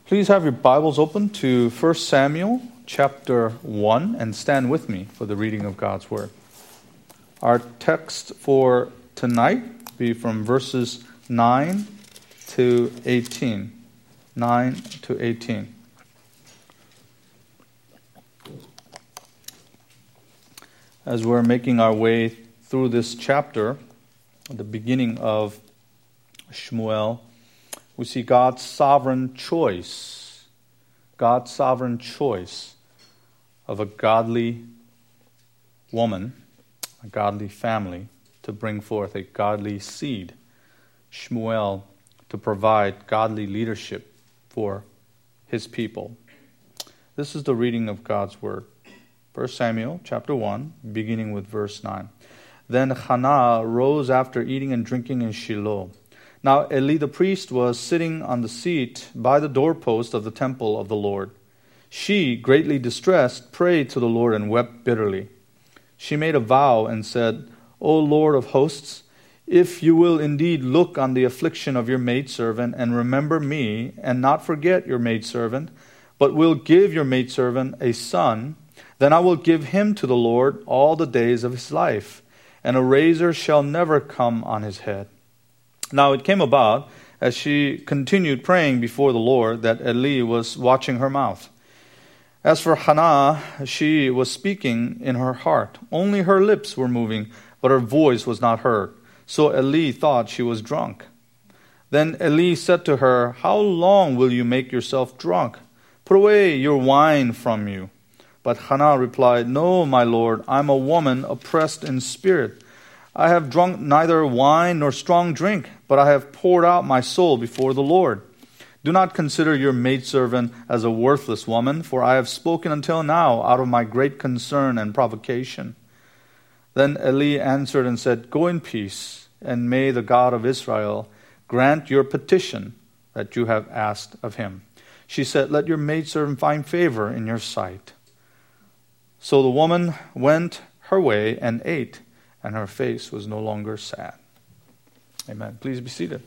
Please have your Bibles open to 1 Samuel chapter 1 and stand with me for the reading of God's Word. Our text for tonight will be from verses 9 to 18. 9 to 18. As we're making our way through this chapter, at the beginning of Shmuel, we see God's sovereign choice of a godly woman, a godly family, to bring forth a godly seed. Shmuel to provide godly leadership for his people. This is the reading of God's Word. 1 Samuel chapter 1, beginning with verse 9. Then Hannah rose after eating and drinking in Shiloh. Now Eli the priest was sitting on the seat by the doorpost of the temple of the Lord. She, greatly distressed, prayed to the Lord and wept bitterly. She made a vow and said, O Lord of hosts, if you will indeed look on the affliction of your maidservant and remember me, and not forget your maidservant, but will give your maidservant a son, then I will give him to the Lord all the days of his life, and a razor shall never come on his head. Now it came about, as she continued praying before the Lord, that Eli was watching her mouth. As for Hannah, she was speaking in her heart. Only her lips were moving, but her voice was not heard. So Eli thought she was drunk. Then Eli said to her, How long will you make yourself drunk? Put away your wine from you. But Hannah replied, No, my Lord, I am a woman oppressed in spirit. I have drunk neither wine nor strong drink, but I have poured out my soul before the Lord. Do not consider your maidservant as a worthless woman, for I have spoken until now out of my great concern and provocation. Then Eli answered and said, Go in peace, and may the God of Israel grant your petition that you have asked of him. She said, Let your maidservant find favor in your sight. So the woman went her way and ate, and her face was no longer sad. Amen. Please be seated.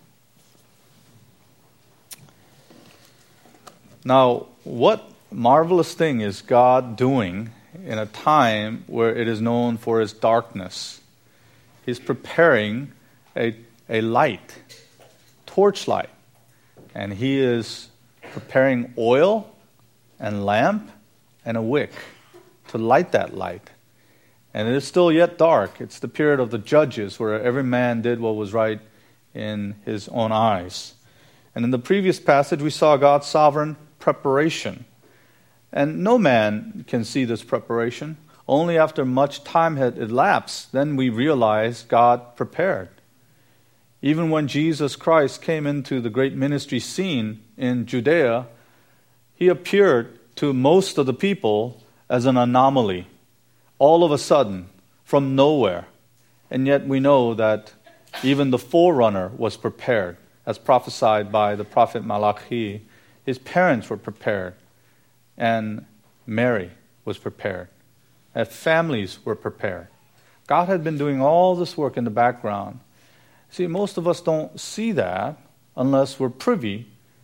Now, what marvelous thing is God doing in a time where it is known for its darkness? He's preparing a light, torchlight, and he is preparing oil and lamp and a wick to light that light. And it is still yet dark. It's the period of the judges where every man did what was right in his own eyes. And in the previous passage, we saw God's sovereign preparation. And no man can see this preparation. Only after much time had elapsed, then we realize God prepared. Even when Jesus Christ came into the great ministry scene in Judea, he appeared to most of the people as an anomaly. All of a sudden, from nowhere. And yet we know that even the forerunner was prepared, as prophesied by the prophet Malachi. His parents were prepared, and Mary was prepared, and families were prepared. God had been doing all this work in the background. See, most of us don't see that unless we're privy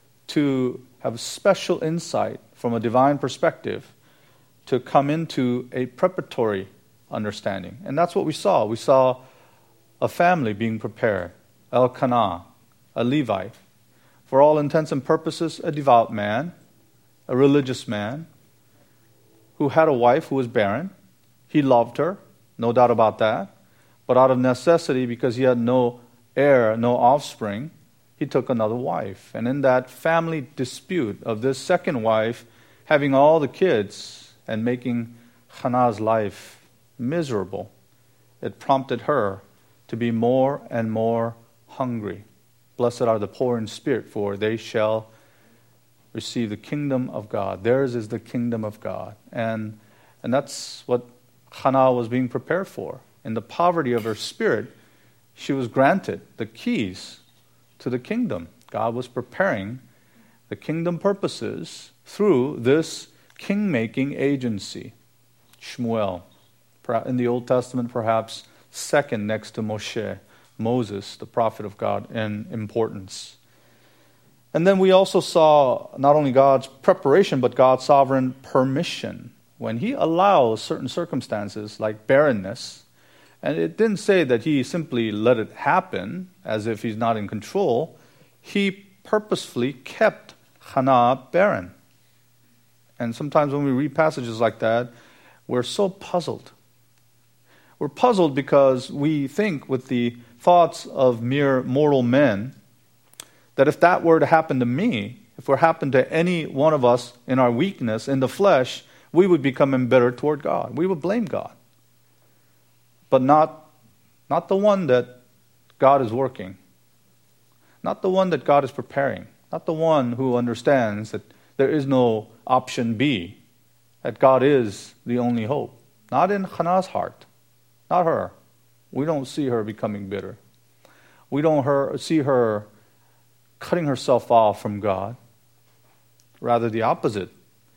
to have special insight from a divine perspective to come into a preparatory understanding. And that's what we saw. We saw a family being prepared, Elkanah, a Levite, for all intents and purposes, a devout man, a religious man, who had a wife who was barren. He loved her, no doubt about that. But out of necessity, because he had no heir, no offspring, he took another wife. And in that family dispute of this second wife having all the kids and making Hannah's life miserable, it prompted her to be more and more hungry. Blessed are the poor in spirit, for they shall receive the kingdom of God. Theirs is the kingdom of God. And that's what Hannah was being prepared for. In the poverty of her spirit, she was granted the keys to the kingdom. God was preparing the kingdom purposes through this king-making agency. Shmuel, in the Old Testament, perhaps second next to Moses, the prophet of God, in importance. And then we also saw not only God's preparation, but God's sovereign permission. When he allows certain circumstances like barrenness, and it didn't say that he simply let it happen as if he's not in control, he purposefully kept Hannah barren. And sometimes when we read passages like that, we're so puzzled. We're puzzled because we think with the thoughts of mere mortal men that if that were to happen to me, if it were to happen to any one of us in our weakness, in the flesh, we would become embittered toward God. We would blame God. But not the one that God is working. Not the one that God is preparing. Not the one who understands that there is no option B, that God is the only hope. Not in Hannah's heart. Not her. We don't see her becoming bitter. We don't see her cutting herself off from God. Rather the opposite.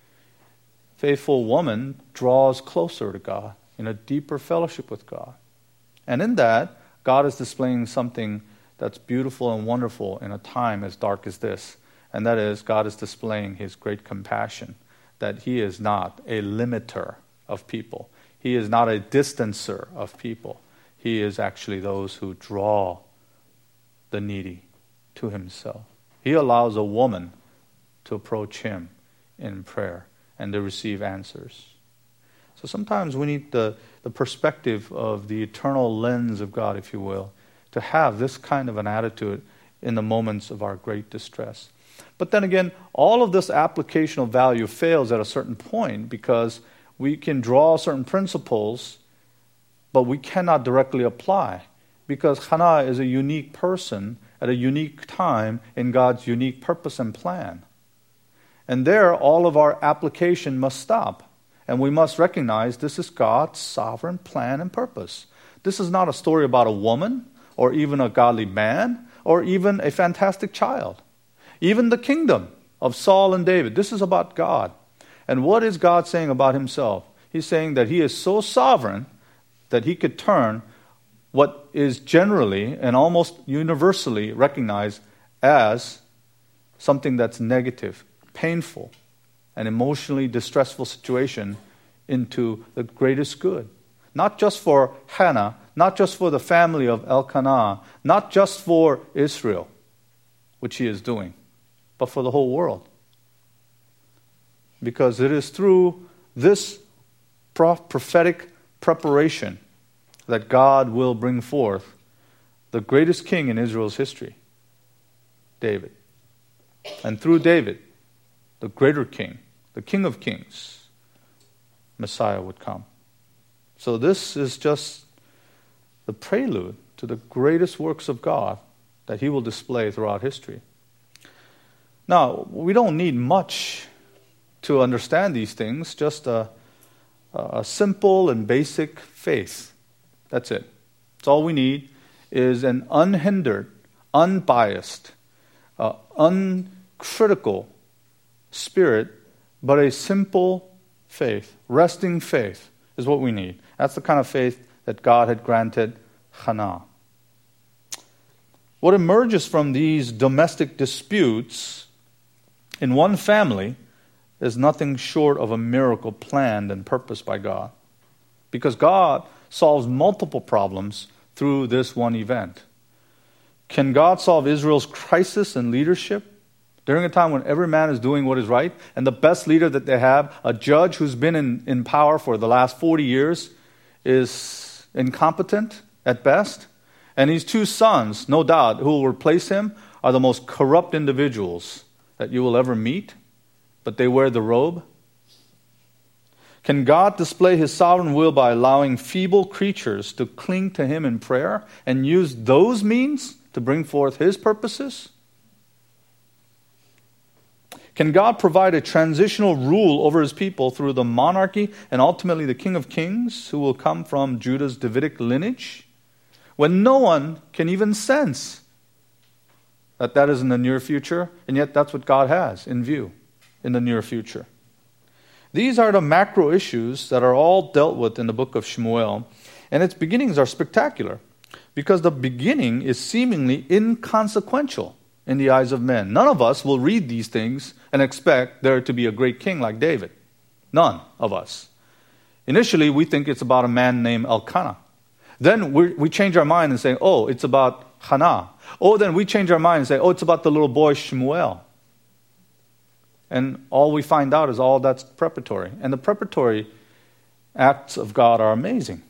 Faithful woman draws closer to God in a deeper fellowship with God. And in that, God is displaying something that's beautiful and wonderful in a time as dark as this. And that is, God is displaying his great compassion, that he is not a limiter of people. He is not a distancer of people. He is actually those who draw the needy to himself. He allows a woman to approach him in prayer and to receive answers. So sometimes we need the perspective of the eternal lens of God, if you will, to have this kind of an attitude in the moments of our great distress. But then again, all of this applicational value fails at a certain point because we can draw certain principles, but we cannot directly apply because Hannah is a unique person at a unique time in God's unique purpose and plan. And there, all of our application must stop. And we must recognize this is God's sovereign plan and purpose. This is not a story about a woman, or even a godly man, or even a fantastic child. Even the kingdom of Saul and David, this is about God. And what is God saying about himself? He's saying that he is so sovereign that he could turn what is generally and almost universally recognized as something that's negative, painful, an emotionally distressful situation into the greatest good. Not just for Hannah, not just for the family of Elkanah, not just for Israel, which he is doing, but for the whole world. Because it is through this prophetic preparation that God will bring forth the greatest king in Israel's history, David. And through David, the greater king, the King of Kings, Messiah would come. So this is just the prelude to the greatest works of God that he will display throughout history. Now, we don't need much to understand these things, just a simple and basic faith. That's it. That's all we need is an unhindered, unbiased, uncritical spirit, but a simple faith, resting faith is what we need. That's the kind of faith that God had granted Hannah. What emerges from these domestic disputes in one family is nothing short of a miracle planned and purposed by God. Because God solves multiple problems through this one event. Can God solve Israel's crisis in leadership during a time when every man is doing what is right, and the best leader that they have, a judge who's been in power for the last 40 years, is incompetent at best? And his two sons, no doubt, who will replace him, are the most corrupt individuals that you will ever meet, but they wear the robe. Can God display his sovereign will by allowing feeble creatures to cling to him in prayer and use those means to bring forth his purposes? Can God provide a transitional rule over his people through the monarchy and ultimately the King of Kings who will come from Judah's Davidic lineage when no one can even sense that is in the near future, and yet that's what God has in view in the near future? These are the macro issues that are all dealt with in the book of Shmuel, and its beginnings are spectacular because the beginning is seemingly inconsequential in the eyes of men. None of us will read these things and expect there to be a great king like David. None of us. Initially, we think it's about a man named Elkanah. Then we change our mind and say, oh, it's about Hannah. Oh, then we change our mind and say, oh, it's about the little boy Shemuel. And all we find out is all that's preparatory. And the preparatory acts of God are amazing.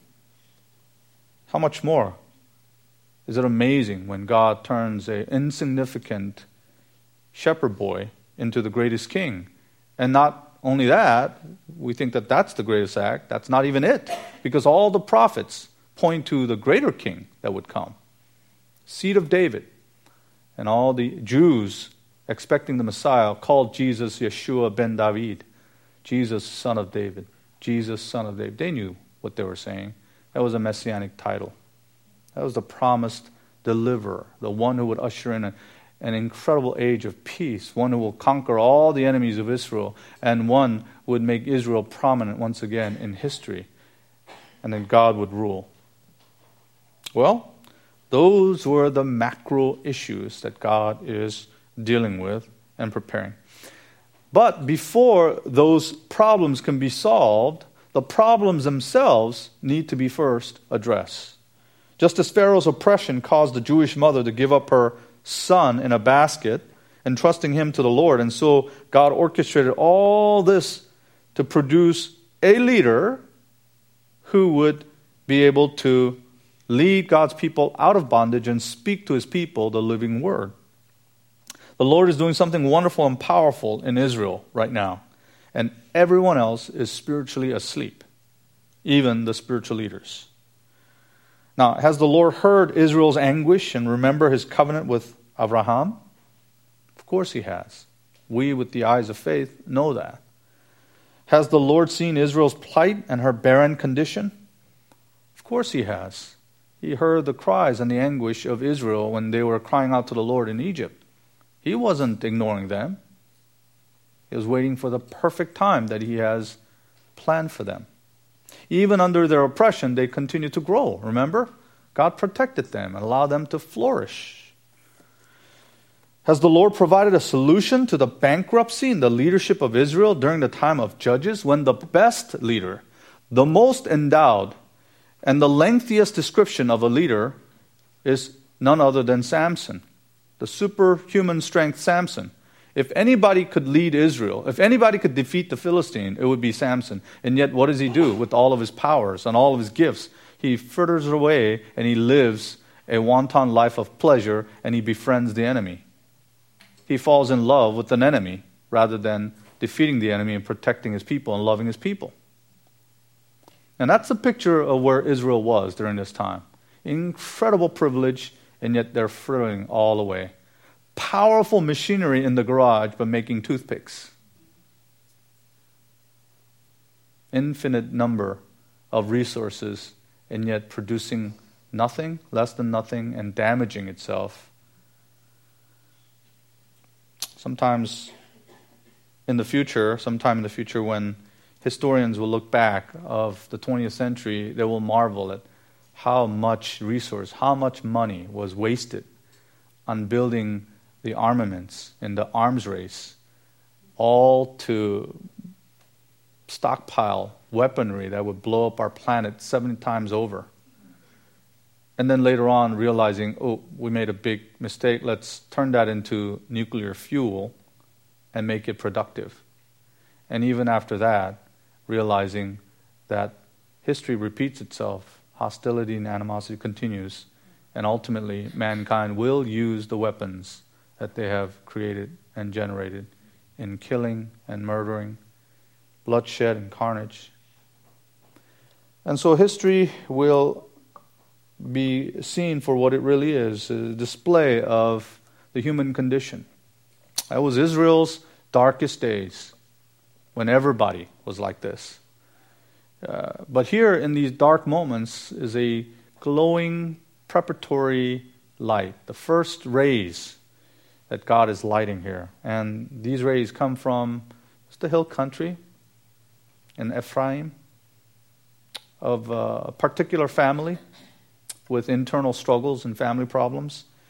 How much more is it amazing when God turns an insignificant shepherd boy into the greatest king? And not only that, we think that that's the greatest act. That's not even it. Because all the prophets point to the greater king that would come. Seed of David. And all the Jews expecting the Messiah called Jesus Yeshua ben David. Jesus, son of David. Jesus, son of David. They knew what they were saying. That was a messianic title. That was the promised deliverer, the one who would usher in an incredible age of peace, one who will conquer all the enemies of Israel, and one who would make Israel prominent once again in history. And then God would rule. Well, those were the macro issues that God is dealing with and preparing. But before those problems can be solved, the problems themselves need to be first addressed. Just as Pharaoh's oppression caused the Jewish mother to give up her son in a basket, entrusting him to the Lord, and so God orchestrated all this to produce a leader who would be able to lead God's people out of bondage and speak to his people the living word. The Lord is doing something wonderful and powerful in Israel right now. And everyone else is spiritually asleep, even the spiritual leaders. Now, has the Lord heard Israel's anguish and remember his covenant with Abraham? Of course he has. We, with the eyes of faith, know that. Has the Lord seen Israel's plight and her barren condition? Of course he has. He heard the cries and the anguish of Israel when they were crying out to the Lord in Egypt. He wasn't ignoring them. He was waiting for the perfect time that he has planned for them. Even under their oppression, they continued to grow. Remember? God protected them and allowed them to flourish. Has the Lord provided a solution to the bankruptcy in the leadership of Israel during the time of Judges, when the best leader, the most endowed, and the lengthiest description of a leader is none other than Samson, the superhuman strength Samson? If anybody could lead Israel, if anybody could defeat the Philistine, it would be Samson. And yet what does he do with all of his powers and all of his gifts? He fritters away and he lives a wanton life of pleasure and he befriends the enemy. He falls in love with an enemy rather than defeating the enemy and protecting his people and loving his people. And that's a picture of where Israel was during this time. Incredible privilege, and yet they're frittering all away. Powerful machinery in the garage, but making toothpicks. Infinite number of resources, and yet producing nothing, less than nothing, and damaging itself. Sometime in the future, when historians will look back of the 20th century, they will marvel at how much resource, how much money was wasted on building the armaments in the arms race, all to stockpile weaponry that would blow up our planet 70 times over. And then later on realizing, oh, we made a big mistake, let's turn that into nuclear fuel and make it productive. And even after that, realizing that history repeats itself, hostility and animosity continues, and ultimately mankind will use the weapons that they have created and generated in killing and murdering, bloodshed and carnage. And so history will be seen for what it really is, a display of the human condition. That was Israel's darkest days, when everybody was like this. But here in these dark moments is a glowing preparatory light, the first rays that God is lighting here. And these rays come from the hill country in Ephraim, of a particular family with internal struggles and family problems.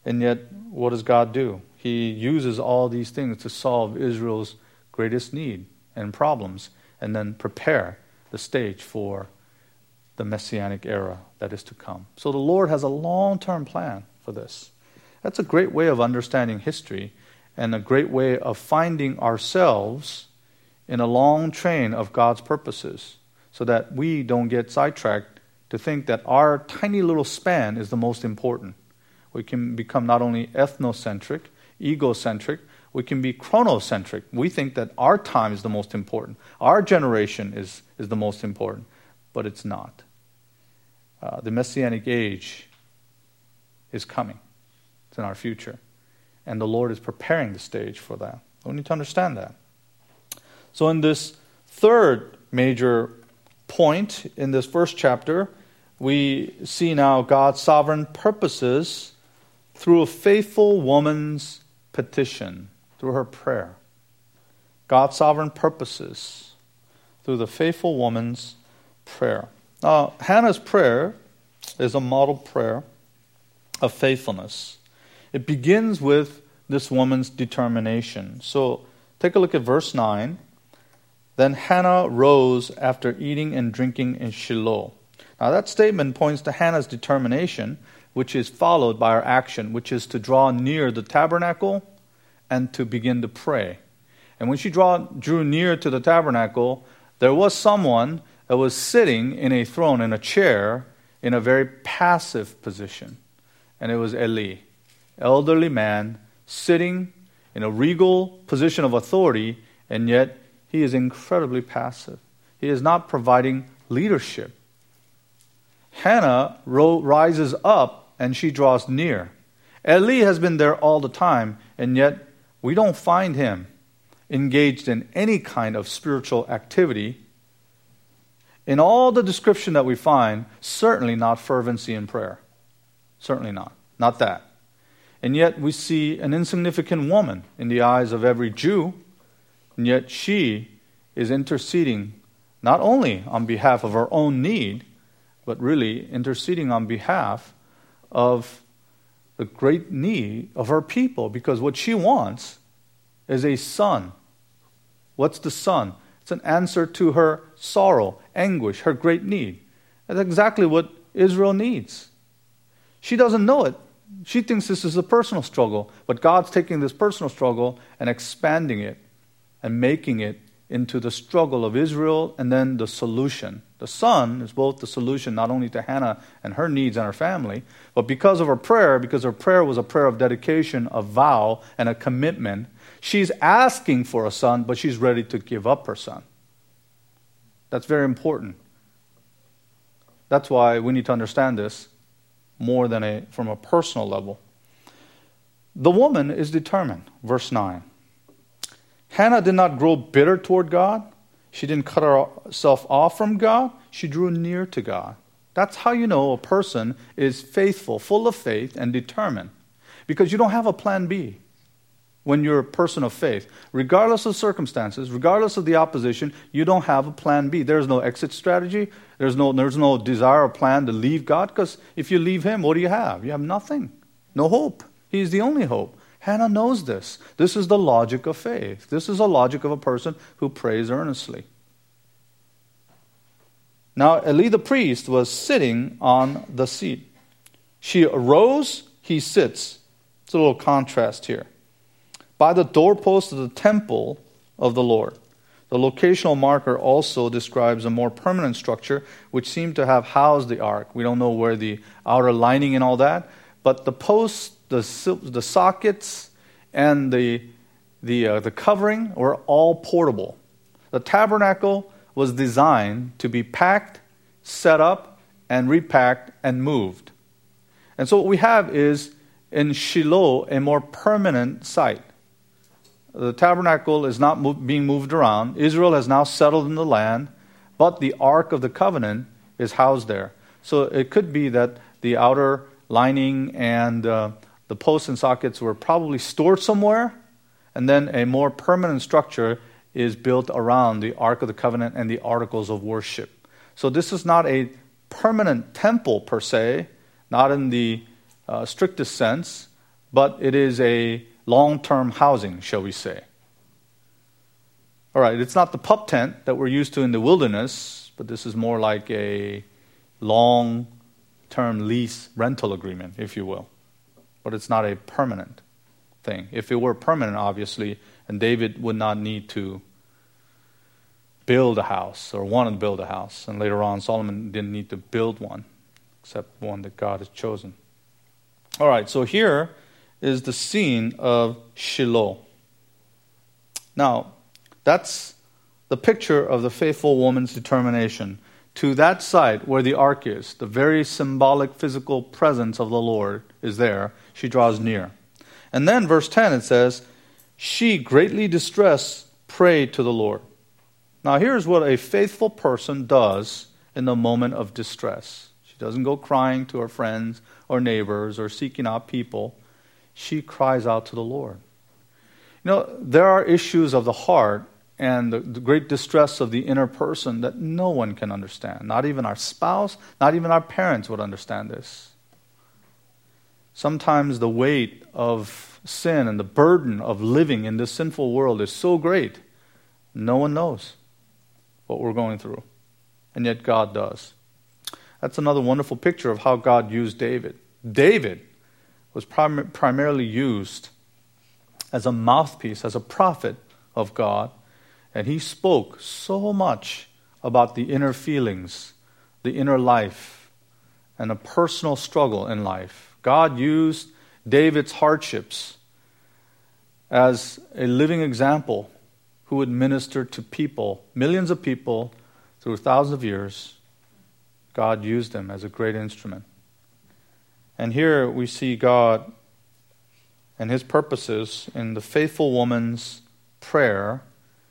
And yet, what does God do? He uses all these things to solve Israel's greatest need and problems, and then prepare the stage for the Messianic era that is to come. So the Lord has a long-term plan for this. That's a great way of understanding history, and a great way of finding ourselves in a long train of God's purposes, so that we don't get sidetracked to think that our tiny little span is the most important. We can become not only ethnocentric, egocentric, we can be chronocentric. We think that our time is the most important. Our generation is the most important. But it's not. The Messianic age is coming. It's in our future. And the Lord is preparing the stage for that. We need to understand that. So in this third major point in this first chapter, we see now God's sovereign purposes through a faithful woman's petition, through her prayer. God's sovereign purposes through the faithful woman's prayer. Now, Hannah's prayer is a model prayer of faithfulness. It begins with this woman's determination. So, take a look at verse 9. Then Hannah rose after eating and drinking in Shiloh. Now, that statement points to Hannah's determination, which is followed by her action, which is to draw near the tabernacle and to begin to pray. And when she drew near to the tabernacle, there was someone that was sitting in a throne, in a chair, in a very passive position. And it was Eli, elderly man, sitting in a regal position of authority, and yet he is incredibly passive. He is not providing leadership. Hannah rises up and she draws near. Eli has been there all the time, and yet we don't find him engaged in any kind of spiritual activity. In all the description that we find, certainly not fervency in prayer. Certainly not. Not that. And yet we see an insignificant woman in the eyes of every Jew, and yet she is interceding not only on behalf of her own need, but really interceding on behalf of the great need of her people, because what she wants is a son. What's the son? It's an answer to her sorrow, anguish, her great need. That's exactly what Israel needs. She doesn't know it. She thinks this is a personal struggle, but God's taking this personal struggle and expanding it and making it into the struggle of Israel and then the solution. The son is both the solution not only to Hannah and her needs and her family, but because of her prayer, because her prayer was a prayer of dedication, a vow, and a commitment, she's asking for a son, but she's ready to give up her son. That's very important. That's why we need to understand this more than from a personal level. The woman is determined. Verse 9. Hannah did not grow bitter toward God. She didn't cut herself off from God. She drew near to God. That's how you know a person is faithful, full of faith, and determined. Because you don't have a plan B when you're a person of faith. Regardless of circumstances, regardless of the opposition, you don't have a plan B. There's no exit strategy. There's no desire or plan to leave God. Because if you leave Him, what do you have? You have nothing. No hope. He's the only hope. Hannah knows this. This is the logic of faith. This is the logic of a person who prays earnestly. Now, Eli the priest was sitting on the seat. She arose, he sits. It's a little contrast here. By the doorpost of the temple of the Lord. The locational marker also describes a more permanent structure which seemed to have housed the ark. We don't know where the outer lining and all that, but the posts, the sockets, and the covering were all portable. The tabernacle was designed to be packed, set up, and repacked and moved. And so what we have is in Shiloh a more permanent site. The tabernacle is not being moved around. Israel has now settled in the land, but the Ark of the Covenant is housed there. So it could be that the outer lining and the posts and sockets were probably stored somewhere, and then a more permanent structure is built around the Ark of the Covenant and the articles of worship. So this is not a permanent temple per se, not in the strictest sense, but it is a long-term housing, shall we say. All right, it's not the pup tent that we're used to in the wilderness, but this is more like a long-term lease rental agreement, if you will. But it's not a permanent thing. If it were permanent, obviously, and David would not need to build a house or want to build a house. And later on, Solomon didn't need to build one, except one that God has chosen. All right, so here is the scene of Shiloh. Now, that's the picture of the faithful woman's determination. To that site where the ark is, the very symbolic physical presence of the Lord is there, she draws near. And then verse 10 it says, she greatly distressed prayed to the Lord. Now here's what a faithful person does in the moment of distress. She doesn't go crying to her friends or neighbors or seeking out people. She cries out to the Lord. You know, there are issues of the heart and the great distress of the inner person that no one can understand. Not even our spouse, not even our parents would understand this. Sometimes the weight of sin and the burden of living in this sinful world is so great, no one knows what we're going through. And yet God does. That's another wonderful picture of how God used David. David was primarily used as a mouthpiece, as a prophet of God. And he spoke so much about the inner feelings, the inner life, and a personal struggle in life. God used David's hardships as a living example who would minister to people, millions of people, through thousands of years. God used him as a great instrument. And here we see God and his purposes in the faithful woman's prayer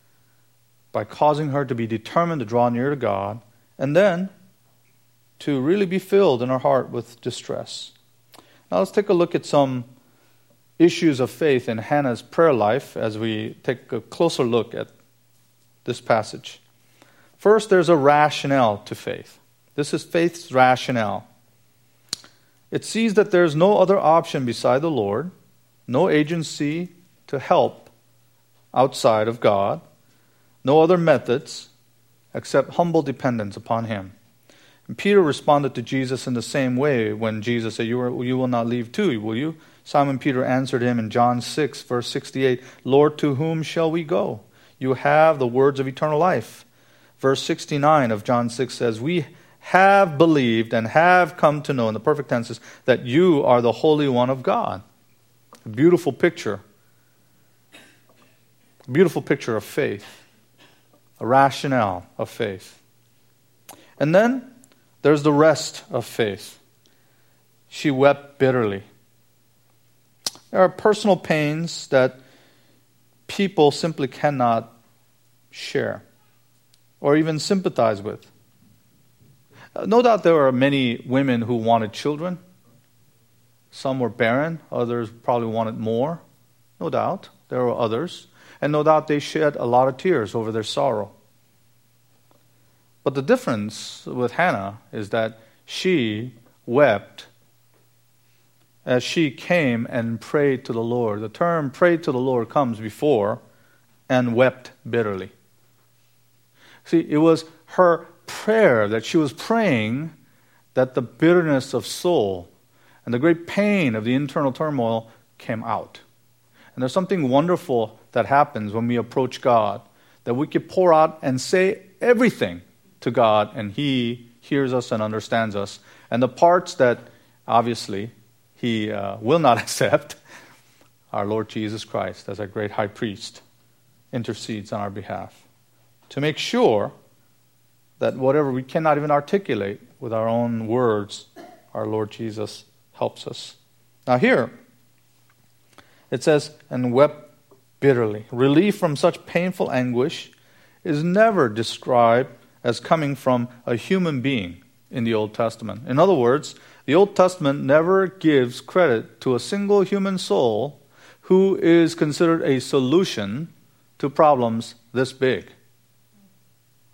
by causing her to be determined to draw near to God and then to really be filled in her heart with distress. Now let's take a look at some issues of faith in Hannah's prayer life as we take a closer look at this passage. First, there's a rationale to faith. This is faith's rationale. It sees that there's no other option beside the Lord, no agency to help outside of God, no other methods except humble dependence upon him. And Peter responded to Jesus in the same way when Jesus said, you will not leave too, will you? Simon Peter answered him in John 6, verse 68, Lord, to whom shall we go? You have the words of eternal life. Verse 69 of John 6 says, we have believed and have come to know, in the perfect tenses, that you are the Holy One of God. A beautiful picture. A beautiful picture of faith. A rationale of faith. And then there's the rest of faith. She wept bitterly. There are personal pains that people simply cannot share or even sympathize with. No doubt there are many women who wanted children. Some were barren. Others probably wanted more. No doubt. There were others. And no doubt they shed a lot of tears over their sorrow. But the difference with Hannah is that she wept as she came and prayed to the Lord. The term prayed to the Lord comes before and wept bitterly. See, it was her prayer that she was praying that the bitterness of soul and the great pain of the internal turmoil came out. And there's something wonderful that happens when we approach God, that we can pour out and say everything to God, and he hears us and understands us. And the parts that obviously he will not accept, our Lord Jesus Christ, as our great high priest, intercedes on our behalf to make sure that whatever we cannot even articulate with our own words, our Lord Jesus helps us. Now here, it says, and wept bitterly. Relief from such painful anguish is never described as coming from a human being in the Old Testament. In other words, the Old Testament never gives credit to a single human soul who is considered a solution to problems this big.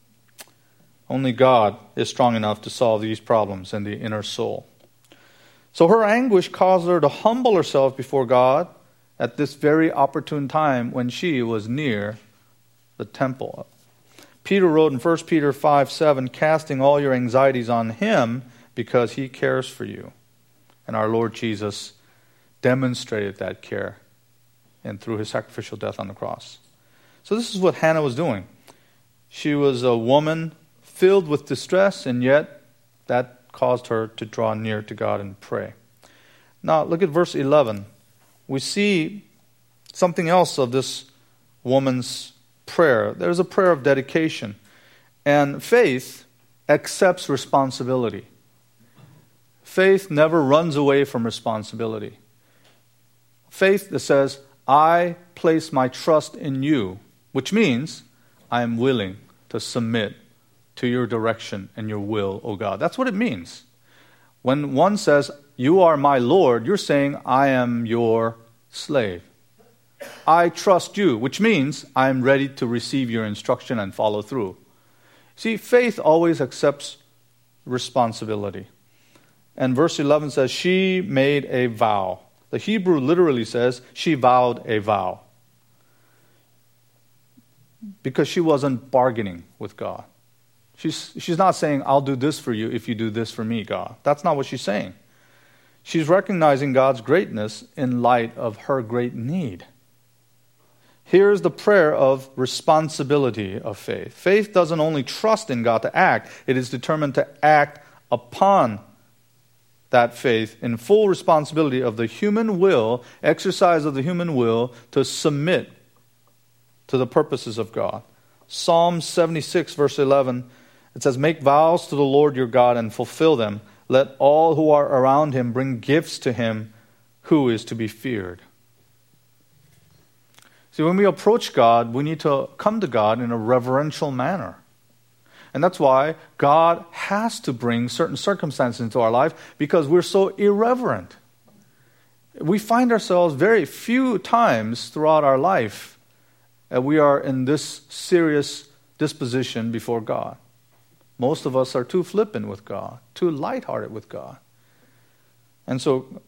Only God is strong enough to solve these problems in the inner soul. So her anguish caused her to humble herself before God at this very opportune time when she was near the temple. Peter wrote in 1 Peter 5:7, casting all your anxieties on him because he cares for you. And our Lord Jesus demonstrated that care and through his sacrificial death on the cross. So this is what Hannah was doing. She was a woman filled with distress, and yet that caused her to draw near to God and pray. Now look at verse 11. We see something else of this woman's prayer. There's a prayer of dedication. And faith accepts responsibility. Faith never runs away from responsibility. Faith that says, I place my trust in you, which means I am willing to submit to your direction and your will, O God. That's what it means. When one says, you are my Lord, you're saying, I am your slave. I trust you, which means I am ready to receive your instruction and follow through. See, faith always accepts responsibility. And verse 11 says, she made a vow. The Hebrew literally says, she vowed a vow. Because she wasn't bargaining with God. She's not saying, I'll do this for you if you do this for me, God. That's not what she's saying. She's recognizing God's greatness in light of her great need. Here's the prayer of responsibility of faith. Faith doesn't only trust in God to act, it is determined to act upon that faith in full responsibility of the human will, exercise of the human will to submit to the purposes of God. Psalm 76 verse 11, it says, make vows to the Lord your God and fulfill them. Let all who are around him bring gifts to him who is to be feared. See, when we approach God, we need to come to God in a reverential manner. And that's why God has to bring certain circumstances into our life because we're so irreverent. We find ourselves very few times throughout our life that we are in this serious disposition before God. Most of us are too flippant with God, too lighthearted with God. And so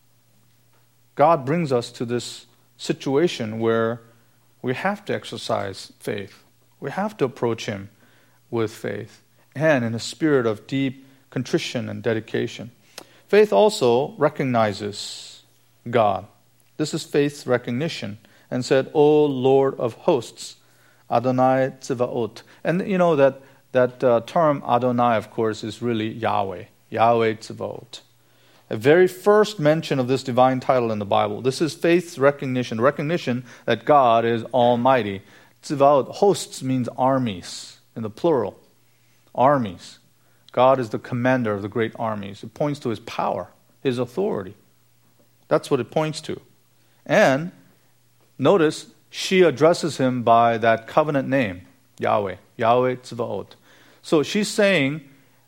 God brings us to this situation where we have to exercise faith. We have to approach him with faith and in a spirit of deep contrition and dedication. Faith also recognizes God. This is faith's recognition. And said, O Lord of hosts, Adonai Tzivaot. And you know that term Adonai, of course, is really Yahweh. Yahweh Tzivaot. A very first mention of this divine title in the Bible. This is faith's recognition that God is almighty. Tzivaot, hosts means armies, in the plural. Armies. God is the commander of the great armies. It points to his power, his authority. That's what it points to. And notice, she addresses him by that covenant name, Yahweh. Yahweh Tzivaot. So she's saying,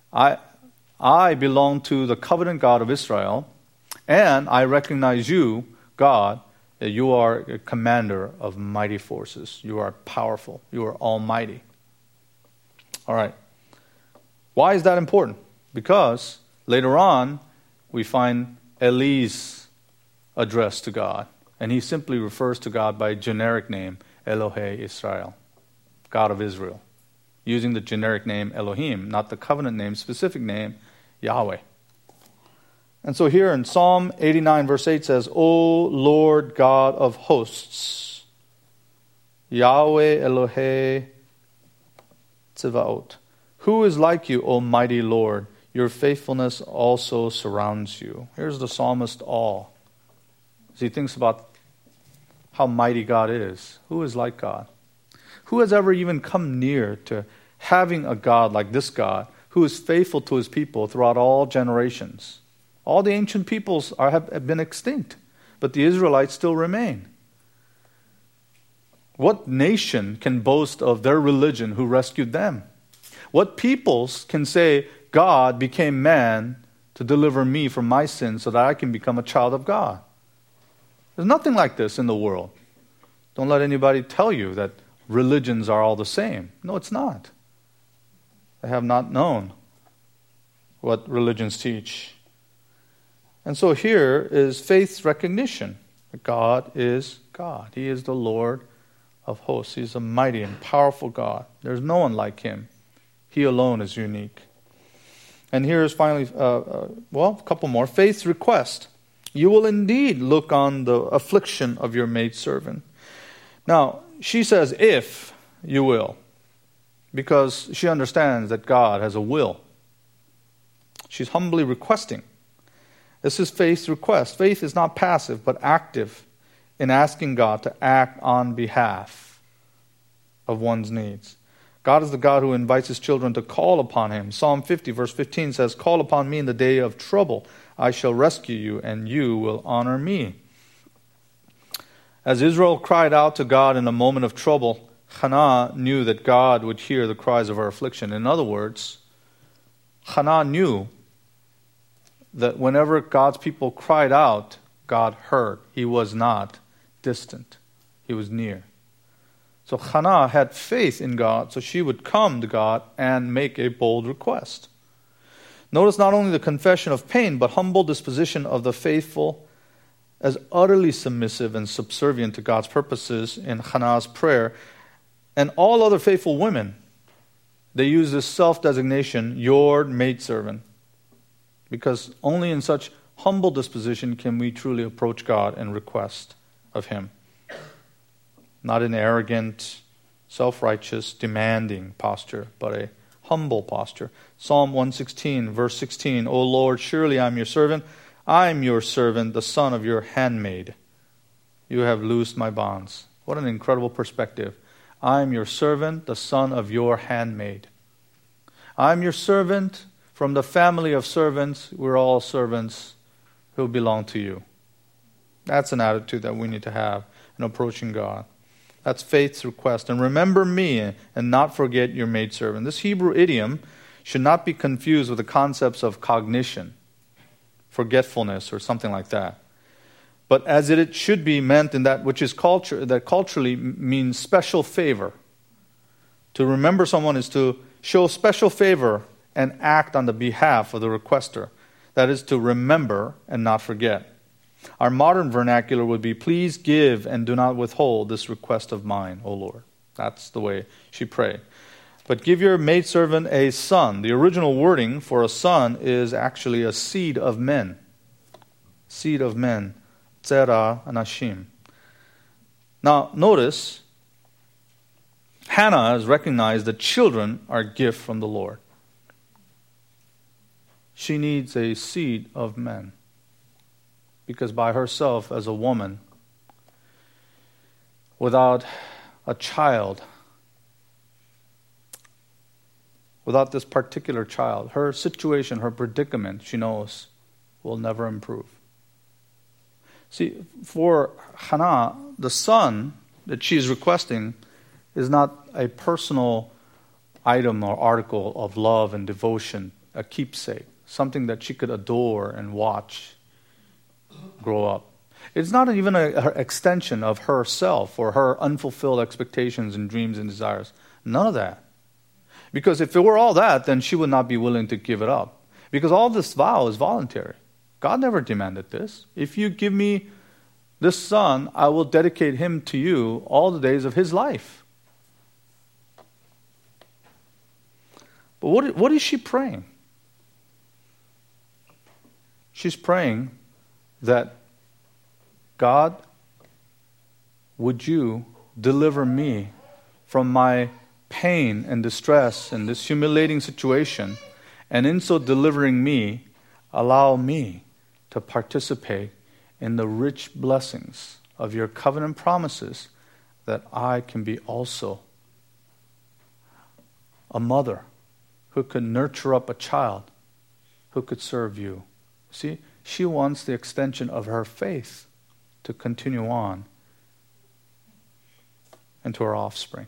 I belong to the covenant God of Israel, and I recognize you, God, that you are a commander of mighty forces. You are powerful. You are almighty. All right. Why is that important? Because later on, we find Eli's address to God, and he simply refers to God by a generic name, Elohei Israel, God of Israel, using the generic name Elohim, not the covenant name, specific name, Yahweh. And so here in Psalm 89 verse 8 says, O Lord God of hosts, Yahweh Elohei Tzivaot. Who is like you, O mighty Lord? Your faithfulness also surrounds you. Here's the psalmist's awe. As he thinks about how mighty God is. Who is like God? Who has ever even come near to having a God like this God who is faithful to his people throughout all generations? All the ancient peoples have been extinct, but the Israelites still remain. What nation can boast of their religion who rescued them? What peoples can say, God became man to deliver me from my sins so that I can become a child of God? There's nothing like this in the world. Don't let anybody tell you that religions are all the same. No, it's not. They have not known what religions teach. And so here is faith's recognition that God is God. He is the Lord of hosts. He's a mighty and powerful God. There's no one like him. He alone is unique. And here is finally, a couple more. Faith's request. You will indeed look on the affliction of your maidservant. Now, she says, if you will, because she understands that God has a will. She's humbly requesting. This is faith's request. Faith is not passive, but active in asking God to act on behalf of one's needs. God is the God who invites his children to call upon him. Psalm 50, verse 15 says, call upon me in the day of trouble. I shall rescue you, and you will honor me. As Israel cried out to God in a moment of trouble, Hannah knew that God would hear the cries of her affliction. In other words, Hannah knew that whenever God's people cried out, God heard. He was not distant. He was near. So Hannah had faith in God, so she would come to God and make a bold request. Notice not only the confession of pain, but humble disposition of the faithful as utterly submissive and subservient to God's purposes in Hannah's prayer. And all other faithful women, they use this self-designation, your maidservant. Because only in such humble disposition can we truly approach God and request of him. Not an arrogant, self-righteous, demanding posture, but a humble posture. Psalm 116, verse 16, O Lord, surely I am your servant. I am your servant, the son of your handmaid. You have loosed my bonds. What an incredible perspective. I am your servant, the son of your handmaid. I am your servant from the family of servants. We're all servants who belong to you. That's an attitude that we need to have in approaching God. That's faith's request. And remember me and not forget your maidservant. This Hebrew idiom should not be confused with the concepts of cognition, forgetfulness, or something like that. But as it should be meant in that which is that culturally means special favor. To remember someone is to show special favor and act on the behalf of the requester. That is to remember and not forget. Our modern vernacular would be, please give and do not withhold this request of mine, O Lord. That's the way she prayed. But give your maidservant a son. The original wording for a son is actually a seed of men. Seed of men. Tzera anashim. Now, notice, Hannah has recognized that children are a gift from the Lord. She needs a seed of men. Because by herself, as a woman, without a child, without this particular child, her situation, her predicament, she knows, will never improve. See, for Hannah, the son that she is requesting is not a personal item or article of love and devotion, a keepsake, something that she could adore and watch grow up. It's not even an extension of herself or her unfulfilled expectations and dreams and desires. None of that. Because if it were all that, then she would not be willing to give it up. Because all this vow is voluntary. God never demanded this. If you give me this son, I will dedicate him to you all the days of his life. But what is she praying? She's praying that God, would you deliver me from my pain and distress and this humiliating situation, and in so delivering me, allow me to participate in the rich blessings of your covenant promises, that I can be also a mother who could nurture up a child who could serve you. See, she wants the extension of her faith to continue on into her offspring.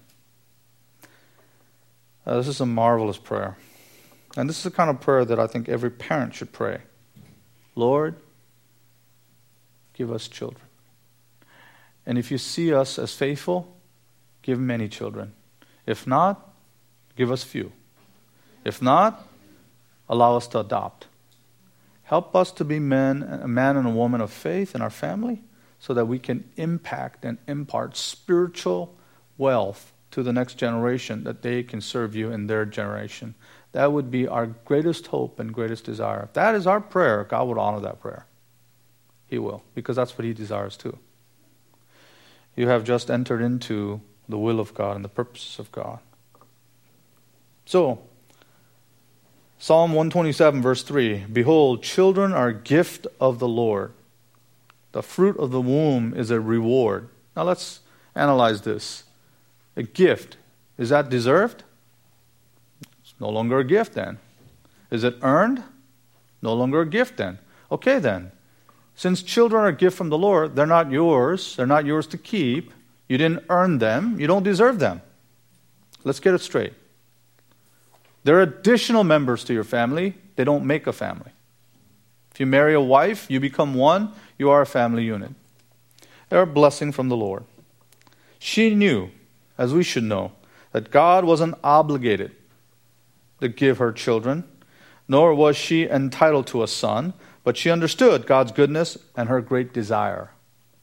This is a marvelous prayer. And this is the kind of prayer that I think every parent should pray. Lord, give us children. And if you see us as faithful, give many children. If not, give us few. If not, allow us to adopt. Help us to be a man and a woman of faith in our family so that we can impact and impart spiritual wealth to the next generation, that they can serve you in their generation. That would be our greatest hope and greatest desire. If that is our prayer, God would honor that prayer. He will, because that's what He desires too. You have just entered into the will of God and the purposes of God. So, Psalm 127 verse 3, Behold, children are a gift of the Lord. The fruit of the womb is a reward. Now let's analyze this. A gift, is that deserved? It's no longer a gift then. Is it earned? No longer a gift then. Okay then. Since children are a gift from the Lord, they're not yours. They're not yours to keep. You didn't earn them. You don't deserve them. Let's get it straight. They're additional members to your family. They don't make a family. If you marry a wife, you become one. You are a family unit. They're a blessing from the Lord. She knew, as we should know, that God wasn't obligated to give her children, nor was she entitled to a son, but she understood God's goodness and her great desire.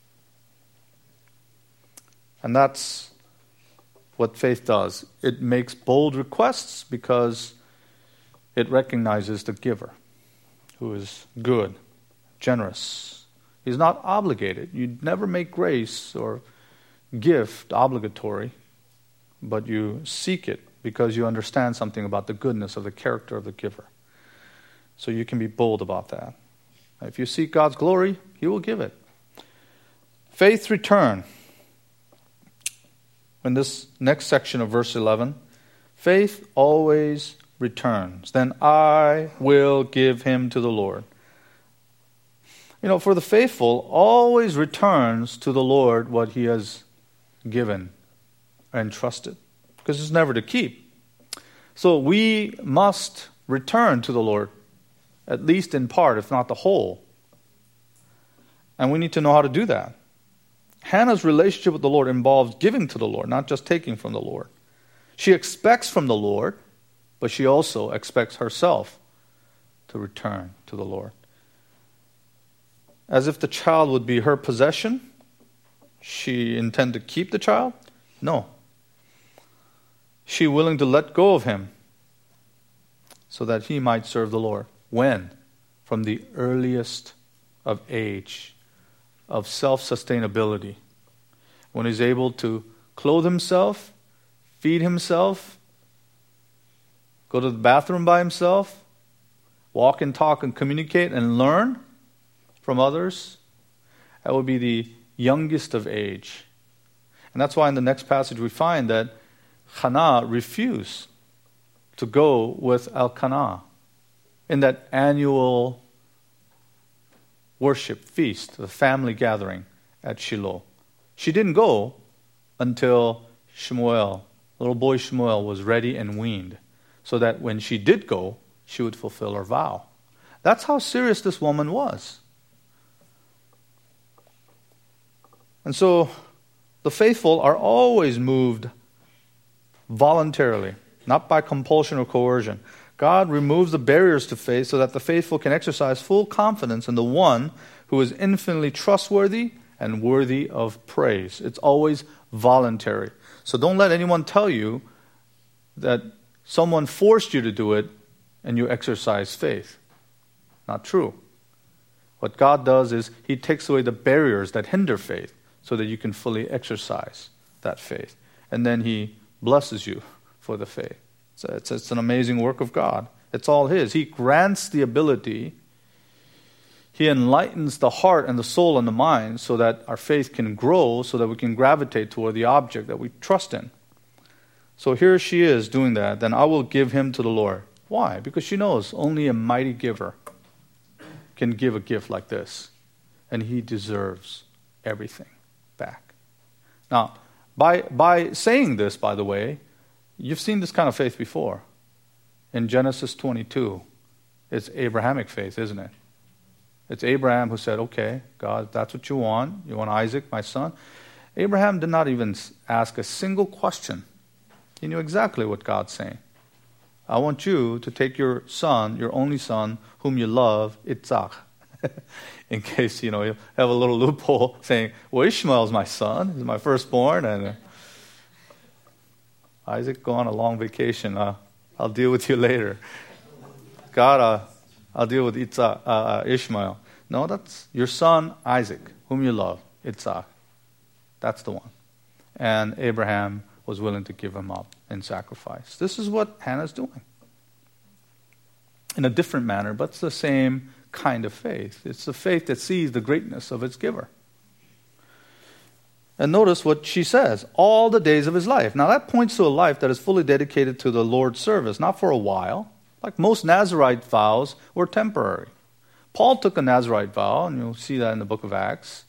And that's what faith does. It makes bold requests because it recognizes the giver, who is good, generous. He's not obligated. You never make grace or gift obligatory, but you seek it because you understand something about the goodness of the character of the giver. So you can be bold about that. If you seek God's glory, He will give it. Faith return. In this next section of verse 11, faith always returns. Then I will give him to the Lord. You know, for the faithful, always returns to the Lord what he has given and trusted, because it's never to keep. So we must return to the Lord, at least in part, if not the whole. And we need to know how to do that. Hannah's relationship with the Lord involves giving to the Lord, not just taking from the Lord. She expects from the Lord, but she also expects herself to return to the Lord. As if the child would be her possession. She intend to keep the child? No. She willing to let go of him so that he might serve the Lord. When? From the earliest of age, of self-sustainability. When he's able to clothe himself, feed himself, go to the bathroom by himself, walk and talk and communicate and learn from others. That would be the youngest of age. And that's why in the next passage we find that Hannah refused to go with Elkanah in that annual worship feast, the family gathering at Shiloh. She didn't go until Shemuel, little boy Shemuel, was ready and weaned, so that when she did go, she would fulfill her vow. That's how serious this woman was. And so the faithful are always moved voluntarily, not by compulsion or coercion. God removes the barriers to faith so that the faithful can exercise full confidence in the one who is infinitely trustworthy and worthy of praise. It's always voluntary. So don't let anyone tell you that someone forced you to do it and you exercise faith. Not true. What God does is He takes away the barriers that hinder faith so that you can fully exercise that faith. And then He blesses you for the faith. So it's an amazing work of God. It's all His. He grants the ability. He enlightens the heart and the soul and the mind so that our faith can grow, so that we can gravitate toward the object that we trust in. So here she is doing that. Then I will give him to the Lord. Why? Because she knows only a mighty giver can give a gift like this. And He deserves everything back. Now, by saying this, by the way, you've seen this kind of faith before. In Genesis 22, it's Abrahamic faith, isn't it? It's Abraham who said, okay, God, that's what you want. You want Isaac, my son? Abraham did not even ask a single question. He knew exactly what God's saying. I want you to take your son, your only son, whom you love, Isaac. In case, you have a little loophole saying, well, Ishmael is my son, he's my firstborn, and Isaac, go on a long vacation. I'll deal with you later. God, I'll deal with Ishmael. No, that's your son, Isaac, whom you love, Isaac. That's the one. And Abraham was willing to give him up in sacrifice. This is what Hannah's doing. In a different manner, but it's the same kind of faith. It's the faith that sees the greatness of its giver. And notice what she says, all the days of his life. Now that points to a life that is fully dedicated to the Lord's service, not for a while. Like most Nazirite vows were temporary. Paul took a Nazirite vow, and you'll see that in the book of Acts.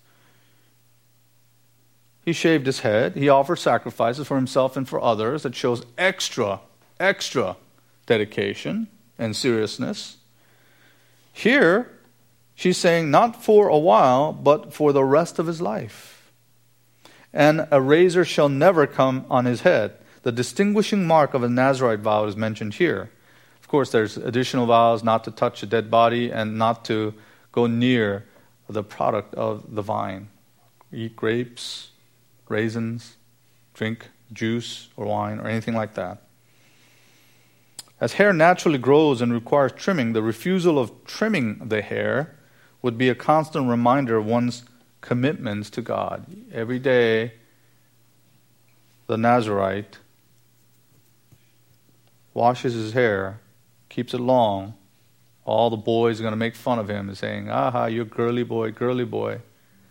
He shaved his head. He offered sacrifices for himself and for others. That shows extra dedication and seriousness. Here, she's saying not for a while, but for the rest of his life. And a razor shall never come on his head. The distinguishing mark of a Nazirite vow is mentioned here. Of course, there's additional vows not to touch a dead body and not to go near the product of the vine. Eat grapes, raisins, drink juice or wine or anything like that. As hair naturally grows and requires trimming, the refusal of trimming the hair would be a constant reminder of one's commitments to God. Every day, the Nazirite washes his hair, keeps it long. All the boys are going to make fun of him and saying, aha, you're girly boy, girly boy.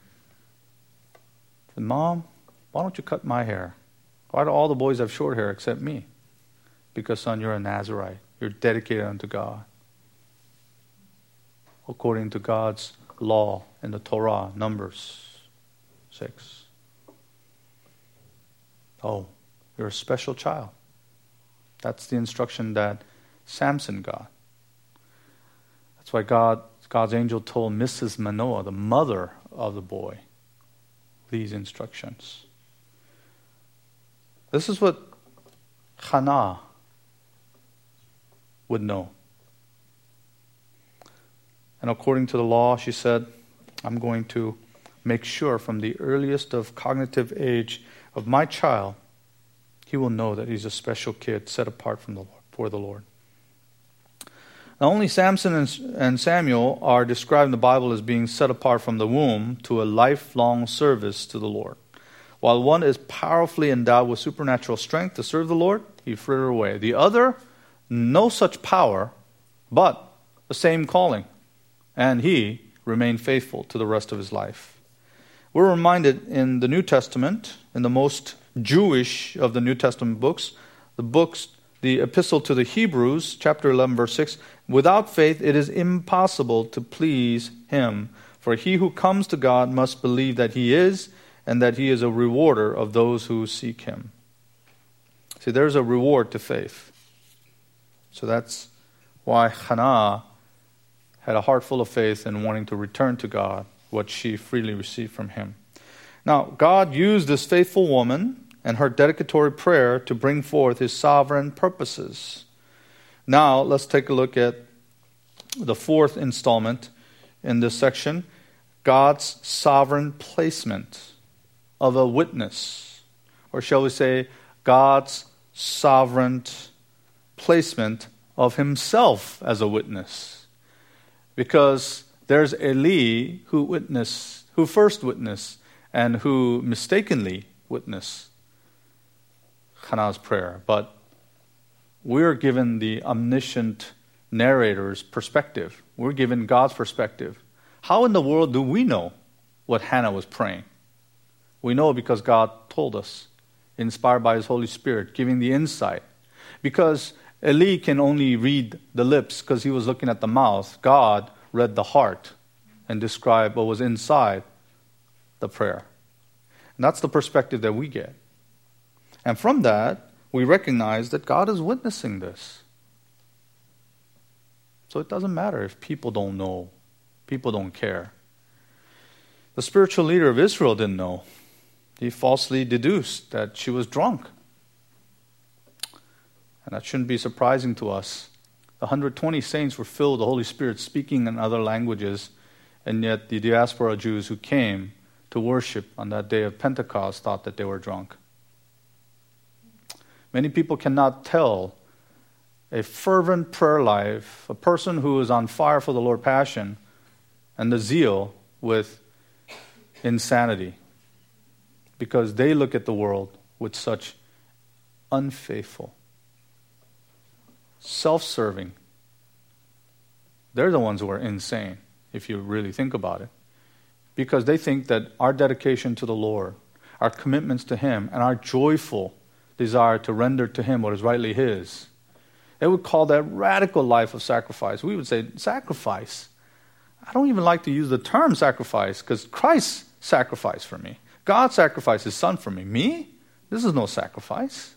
And Mom, why don't you cut my hair? Why do all the boys have short hair except me? Because, son, you're a Nazirite. You're dedicated unto God. According to God's law in the Torah, Numbers 6. Oh, you're a special child. That's the instruction that Samson got. That's why God's angel told Mrs. Manoah, the mother of the boy, these instructions. This is what Hannah would know. And according to the law, she said, I'm going to make sure from the earliest of cognitive age of my child, he will know that he's a special kid set apart from the Lord, for the Lord. Now, only Samson and Samuel are described in the Bible as being set apart from the womb to a lifelong service to the Lord. While one is powerfully endowed with supernatural strength to serve the Lord, he frittered away. The other, no such power, but the same calling. And he remained faithful to the rest of his life. We're reminded in the New Testament, in the most Jewish of the New Testament books, the Epistle to the Hebrews, chapter 11, verse 6, without faith it is impossible to please him. For he who comes to God must believe that he is, and that he is a rewarder of those who seek him. See, there's a reward to faith. So that's why Hannah had a heart full of faith and wanting to return to God what she freely received from him. Now, God used this faithful woman and her dedicatory prayer to bring forth his sovereign purposes. Now, let's take a look at the fourth installment in this section, God's sovereign placement of a witness, or shall we say, God's sovereign placement of himself as a witness. Because there's Eli who first witnessed and who mistakenly witnessed Hannah's prayer. But we're given the omniscient narrator's perspective. We're given God's perspective. How in the world do we know what Hannah was praying? We know because God told us, inspired by his Holy Spirit, giving the insight. Because Eli can only read the lips because he was looking at the mouth. God read the heart and described what was inside the prayer. And that's the perspective that we get. And from that, we recognize that God is witnessing this. So it doesn't matter if people don't know, people don't care. The spiritual leader of Israel didn't know. He falsely deduced that she was drunk. And that shouldn't be surprising to us. The 120 saints were filled with the Holy Spirit speaking in other languages, and yet the diaspora Jews who came to worship on that day of Pentecost thought that they were drunk. Many people cannot tell a fervent prayer life, a person who is on fire for the Lord passion, and the zeal with insanity, because they look at the world with such unfaithful, self-serving. They're the ones who are insane, if you really think about it, because they think that our dedication to the Lord, our commitments to Him, and our joyful desire to render to Him what is rightly His, they would call that radical life of sacrifice. We would say, sacrifice? I don't even like to use the term sacrifice, because Christ sacrificed for me. God sacrificed His Son for me. Me? This is no sacrifice.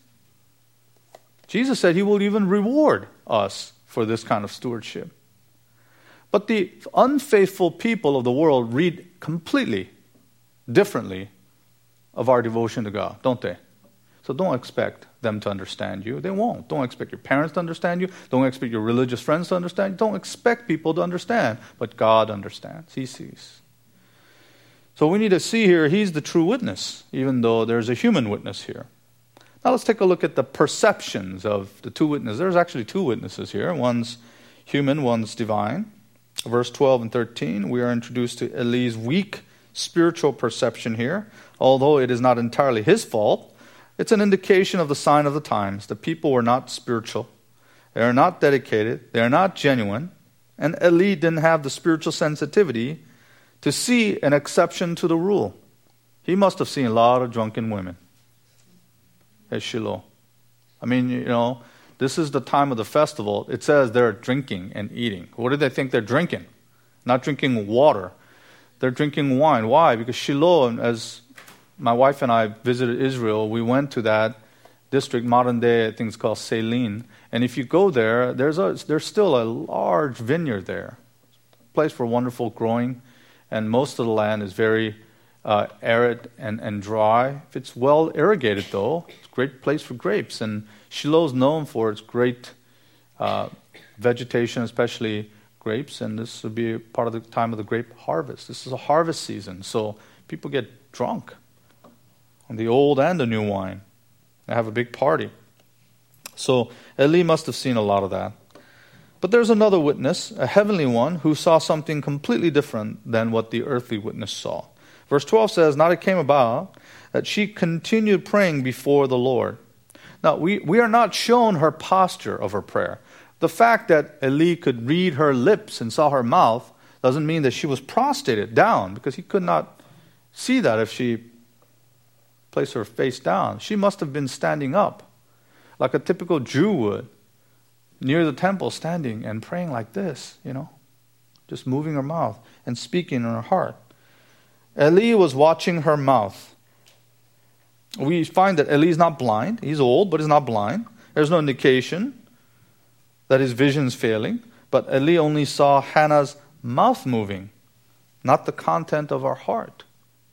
Jesus said He will even reward us for this kind of stewardship. But the unfaithful people of the world read completely differently of our devotion to God, don't they? So don't expect them to understand you. They won't. Don't expect your parents to understand you. Don't expect your religious friends to understand you. Don't expect people to understand. But God understands. He sees. So we need to see here, He's the true witness, even though there's a human witness here. Now let's take a look at the perceptions of the two witnesses. There's actually two witnesses here. One's human, one's divine. Verse 12 and 13, we are introduced to Eli's weak spiritual perception here. Although it is not entirely his fault, it's an indication of the sign of the times. The people were not spiritual. They are not dedicated. They are not genuine. And Eli didn't have the spiritual sensitivity to see an exception to the rule. He must have seen a lot of drunken women at Shiloh. I mean, this is the time of the festival. It says they're drinking and eating. What do they think they're drinking? Not drinking water. They're drinking wine. Why? Because Shiloh, as my wife and I visited Israel, we went to that district, modern day, I think it's called Saline. And if you go there, there's still a large vineyard there. Place for wonderful growing. And most of the land is very arid and dry. If it's well irrigated, though, it's a great place for grapes. And Shiloh is known for its great vegetation, especially grapes. And this will be part of the time of the grape harvest. This is a harvest season, so people get drunk on the old and the new wine. They have a big party. So Eli must have seen a lot of that. But there's another witness, a heavenly one, who saw something completely different than what the earthly witness saw. Verse 12 says, now it came about that she continued praying before the Lord. Now, we are not shown her posture of her prayer. The fact that Eli could read her lips and saw her mouth doesn't mean that she was prostrated down, because he could not see that if she placed her face down. She must have been standing up, like a typical Jew would, near the temple, standing and praying like this, just moving her mouth and speaking in her heart. Eli was watching her mouth. We find that Eli is not blind. He's old, but he's not blind. There's no indication that his vision's failing. But Eli only saw Hannah's mouth moving, not the content of her heart.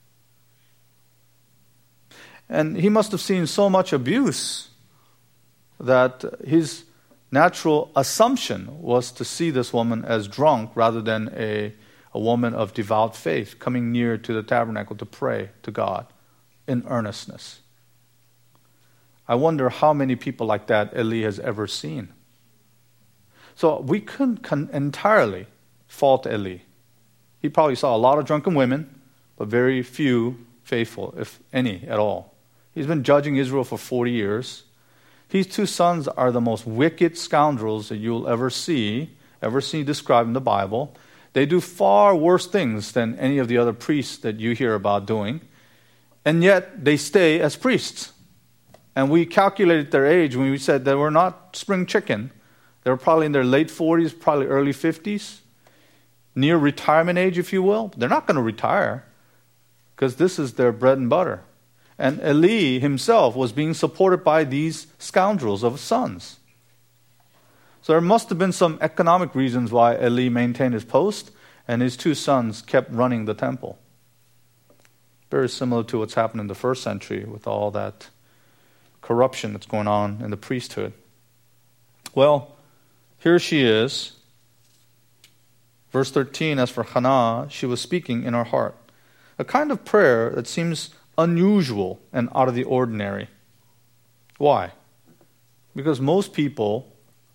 And he must have seen so much abuse that his natural assumption was to see this woman as drunk rather than a woman of devout faith coming near to the tabernacle to pray to God in earnestness. I wonder how many people like that Eli has ever seen. So we couldn't entirely fault Eli. He probably saw a lot of drunken women, but very few faithful, if any at all. He's been judging Israel for 40 years. His two sons are the most wicked scoundrels that you'll ever see described in the Bible. They do far worse things than any of the other priests that you hear about doing. And yet they stay as priests. And we calculated their age when we said they were not spring chicken. They were probably in their late 40s, probably early 50s. Near retirement age, if you will. They're not going to retire, because this is their bread and butter. And Eli himself was being supported by these scoundrels of sons. So there must have been some economic reasons why Eli maintained his post and his two sons kept running the temple. Very similar to what's happened in the first century with all that corruption that's going on in the priesthood. Well, here she is. Verse 13, as for Hannah, she was speaking in her heart. A kind of prayer that seems unusual and out of the ordinary. Why? Because most people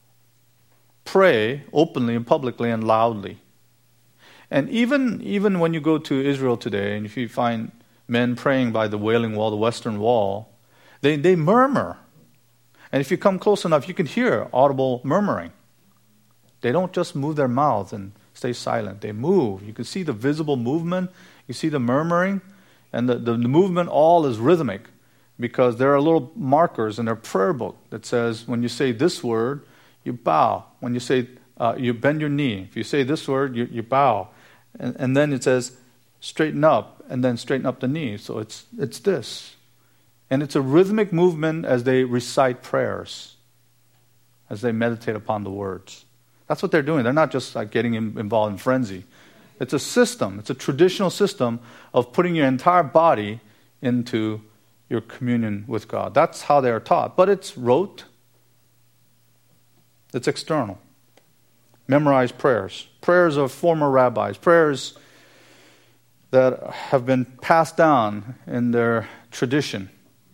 pray openly and publicly and loudly. And even when you go to Israel today, and if you find men praying by the Wailing Wall, the Western Wall, they murmur. And if you come close enough, you can hear audible murmuring. They don't just move their mouths and stay silent. They move. You can see the visible movement. You see the murmuring. And the movement all is rhythmic, because there are little markers in their prayer book that says when you say this word, you bow. When you say, you bend your knee. If you say this word, you bow. And then it says, straighten up, and then straighten up the knee. So it's this. And it's a rhythmic movement as they recite prayers, as they meditate upon the words. That's what they're doing. They're not just like getting involved in frenzy. It's a system. It's a traditional system of putting your entire body into your communion with God. That's how they are taught. But it's rote. It's external. Memorized prayers. Prayers of former rabbis. Prayers that have been passed down in their tradition.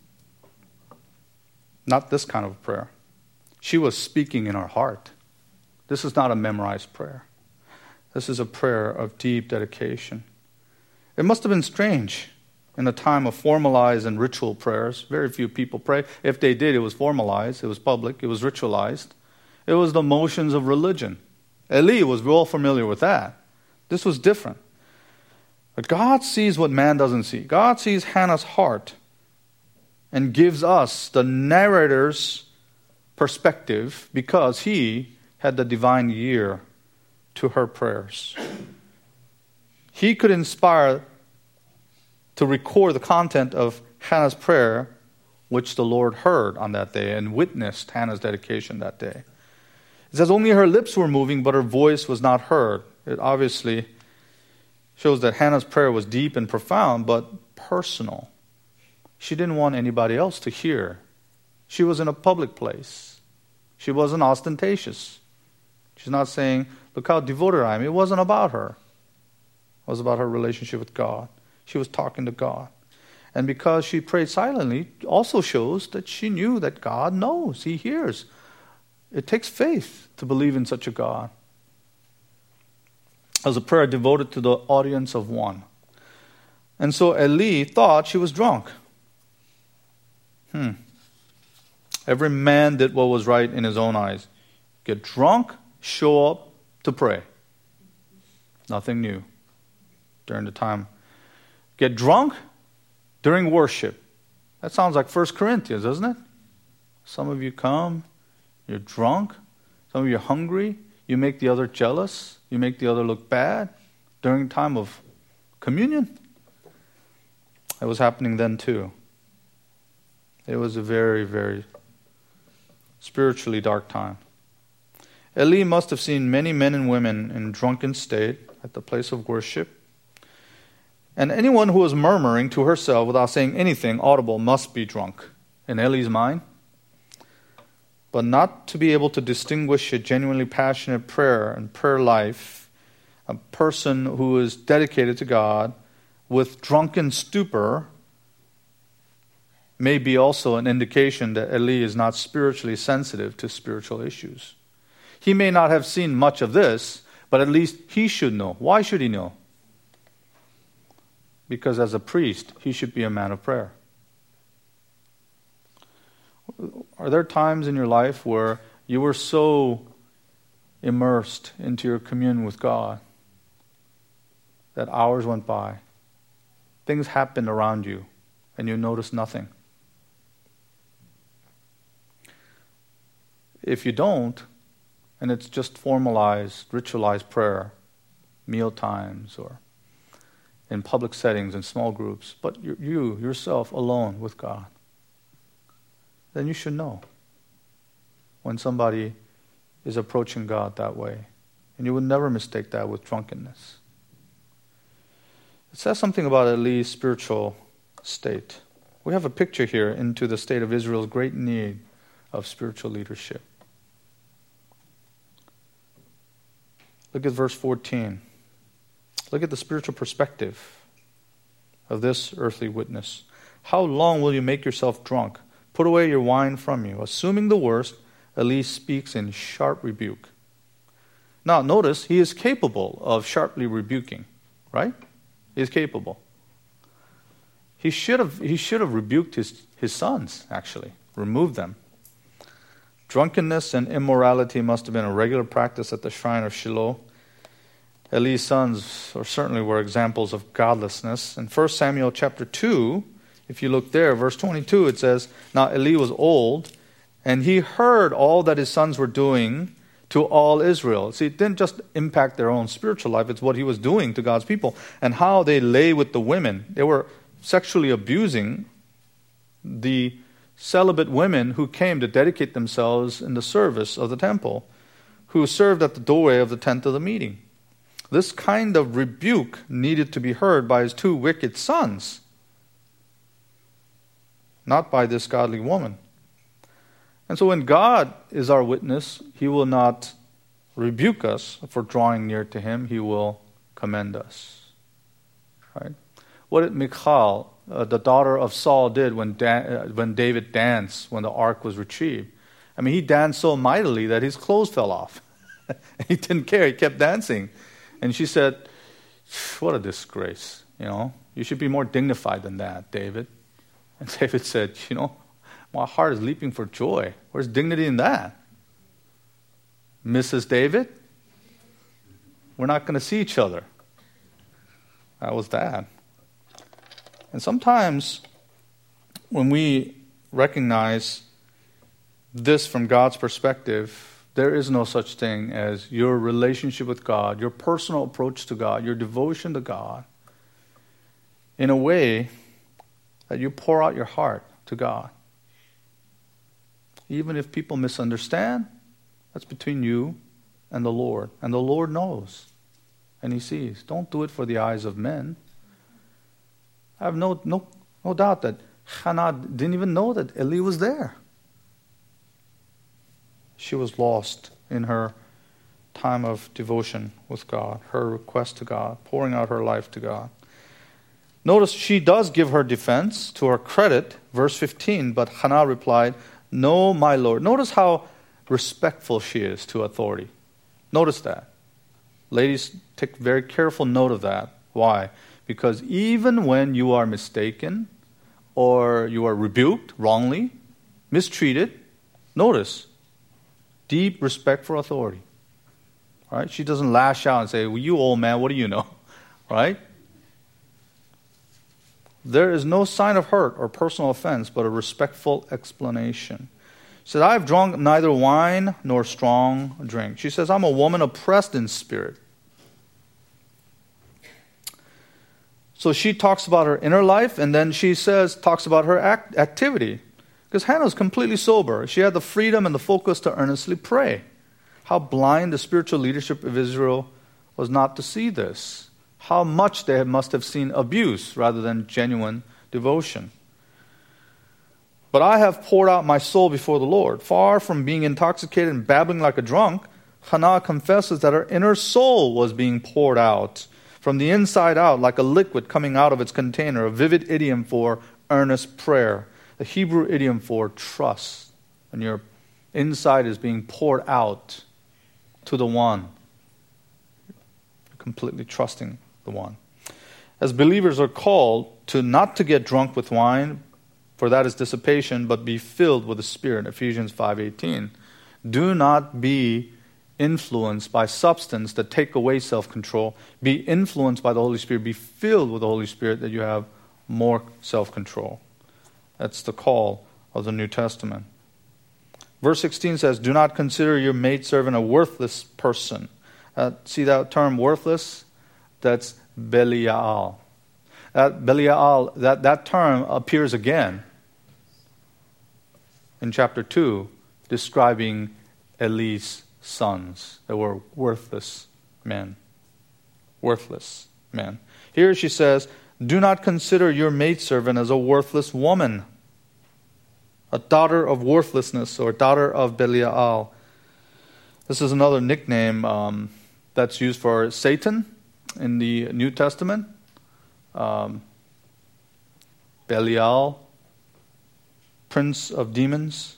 Not this kind of prayer. She was speaking in her heart. This is not a memorized prayer. This is a prayer of deep dedication. It must have been strange in a time of formalized and ritual prayers. Very few people pray. If they did, it was formalized, it was public, it was ritualized. It was the motions of religion. Eli was well familiar with that. This was different. But God sees what man doesn't see. God sees Hannah's heart and gives us the narrator's perspective because he had the divine ear to her prayers. He could inspire to record the content of Hannah's prayer, which the Lord heard on that day and witnessed Hannah's dedication that day. It says only her lips were moving, but her voice was not heard. It obviously shows that Hannah's prayer was deep and profound, but personal. She didn't want anybody else to hear. She was in a public place. She wasn't ostentatious. She's not saying, look how devoted I am. It wasn't about her. It was about her relationship with God. She was talking to God. And because she prayed silently, also shows that she knew that God knows. He hears. It takes faith to believe in such a God. It was a prayer devoted to the audience of one. And so Eli thought she was drunk. Every man did what was right in his own eyes. Get drunk, show up to pray. Nothing new during the time. Get drunk during worship. That sounds like 1 Corinthians, doesn't it? Some of you come, you're drunk. Some of you are hungry. You make the other jealous. You make the other look bad during time of communion. It was happening then too. It was a very, very spiritually dark time. Eli must have seen many men and women in drunken state at the place of worship. And anyone who was murmuring to herself without saying anything audible must be drunk in Eli's mind. But not to be able to distinguish a genuinely passionate prayer and prayer life, a person who is dedicated to God with drunken stupor, may be also an indication that Eli is not spiritually sensitive to spiritual issues. He may not have seen much of this, but at least he should know. Why should he know? Because as a priest, he should be a man of prayer. Are there times in your life where you were so immersed into your communion with God that hours went by, things happened around you, and you noticed nothing? If you don't, and it's just formalized, ritualized prayer, meal times or in public settings, in small groups, but you yourself alone with God, then you should know when somebody is approaching God that way. And you would never mistake that with drunkenness. It says something about Eli's spiritual state. We have a picture here into the state of Israel's great need of spiritual leadership. Look at verse 14. Look at the spiritual perspective of this earthly witness. How long will you make yourself drunk? Put away your wine from you. Assuming the worst, Eli speaks in sharp rebuke. Now, notice, he is capable of sharply rebuking, right? He is capable. He should have rebuked his sons, actually, removed them. Drunkenness and immorality must have been a regular practice at the shrine of Shiloh. Eli's sons certainly were examples of godlessness. In 1 Samuel chapter 2, if you look there, verse 22, it says, Now Eli was old, and he heard all that his sons were doing to all Israel. See, it didn't just impact their own spiritual life, it's what he was doing to God's people, and how they lay with the women. They were sexually abusing the celibate women who came to dedicate themselves in the service of the temple, who served at the doorway of the tent of the meeting. This kind of rebuke needed to be heard by his two wicked sons, not by this godly woman. And so when God is our witness, he will not rebuke us for drawing near to him. He will commend us. Right? What did Michal, the daughter of Saul, did when David danced when the ark was retrieved? I mean, he danced so mightily that his clothes fell off. He didn't care. He kept dancing. And she said, what a disgrace. You should be more dignified than that, David. And David said, my heart is leaping for joy. Where's dignity in that? Mrs. David, we're not going to see each other. That was that. And sometimes when we recognize this from God's perspective, there is no such thing as your relationship with God, your personal approach to God, your devotion to God, in a way that you pour out your heart to God. Even if people misunderstand, that's between you and the Lord. And the Lord knows, and he sees. Don't do it for the eyes of men. I have no doubt that Hannah didn't even know that Eli was there. She was lost in her time of devotion with God, her request to God, pouring out her life to God. Notice she does give her defense to her credit, verse 15, but Hannah replied, No, my Lord. Notice how respectful she is to authority. Notice that. Ladies, take very careful note of that. Why? Because even when you are mistaken or you are rebuked wrongly, mistreated, notice, deep respect for authority. Right? She doesn't lash out and say, well, you old man, what do you know? Right? There is no sign of hurt or personal offense, but a respectful explanation. She said, I have drunk neither wine nor strong drink. She says, I'm a woman oppressed in spirit. So she talks about her inner life, and then she talks about her activity. Because Hannah was completely sober. She had the freedom and the focus to earnestly pray. How blind the spiritual leadership of Israel was not to see this. How much they must have seen abuse rather than genuine devotion. But I have poured out my soul before the Lord. Far from being intoxicated and babbling like a drunk, Hannah confesses that her inner soul was being poured out from the inside out like a liquid coming out of its container, a vivid idiom for earnest prayer, a Hebrew idiom for trust. And your inside is being poured out to the one. You're completely trusting the one. As believers are called to not to get drunk with wine, for that is dissipation, but be filled with the Spirit. Ephesians 5:18. Do not be influenced by substance that take away self-control. Be influenced by the Holy Spirit. Be filled with the Holy Spirit that you have more self-control. That's the call of the New Testament. Verse 16 says, do not consider your maidservant a worthless person. See that term worthless? That's Belial. Belial, that term appears again in chapter 2, describing Eli's sons. They were worthless men. Worthless men. Here she says, do not consider your maidservant as a worthless woman, a daughter of worthlessness or daughter of Belial. This is another nickname that that's used for Satan in the New Testament. Belial, prince of demons.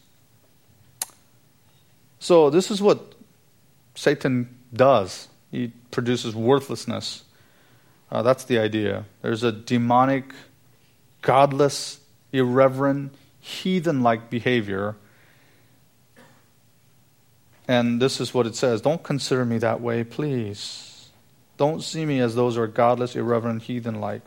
So this is what Satan does. He produces worthlessness. That's the idea. There's a demonic, godless, irreverent, heathen-like behavior. And this is what it says. Don't consider me that way, please. Don't see me as those who are godless, irreverent, heathen-like.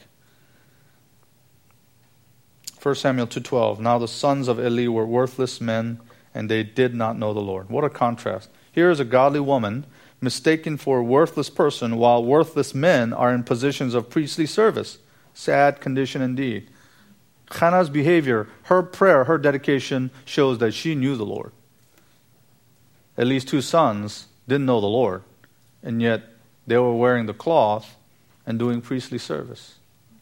1 Samuel 2:12. Now the sons of Eli were worthless men, and they did not know the Lord. What a contrast. Here is a godly woman mistaken for a worthless person, while worthless men are in positions of priestly service. Sad condition indeed. Hannah's behavior, her prayer, her dedication shows that she knew the Lord. Eli's two sons didn't know the Lord, and yet they were wearing the cloth and doing priestly service.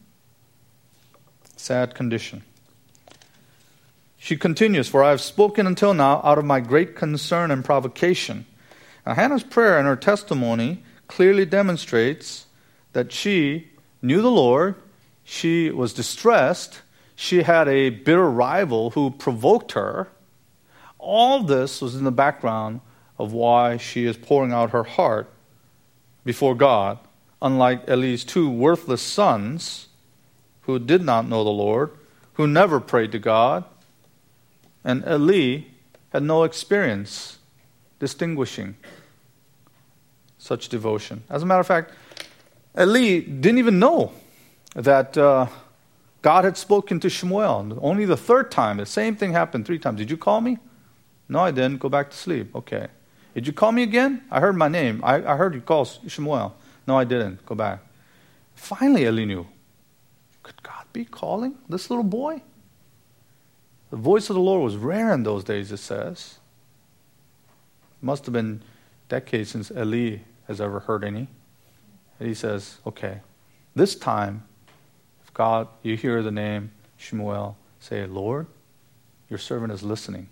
Sad condition. She continues, for I have spoken until now out of my great concern and provocation. Now, Hannah's prayer and her testimony clearly demonstrates that she knew the Lord, she was distressed, she had a bitter rival who provoked her. All this was in the background of why she is pouring out her heart before God, unlike Eli's two worthless sons who did not know the Lord, who never prayed to God, and Eli had no experience distinguishing such devotion. As a matter of fact, Eli didn't even know that God had spoken to Shmuel. Only the third time, the same thing happened 3 times. Did you call me? No, I didn't. Go back to sleep. Okay. Did you call me again? I heard my name. I heard you call Shmuel. No, I didn't. Go back. Finally, Eli knew. Could God be calling this little boy? The voice of the Lord was rare in those days, it says. It must have been decades since Eli has ever heard any. And he says, okay, this time, if God, you hear the name Shmuel, say, Lord, your servant is listening.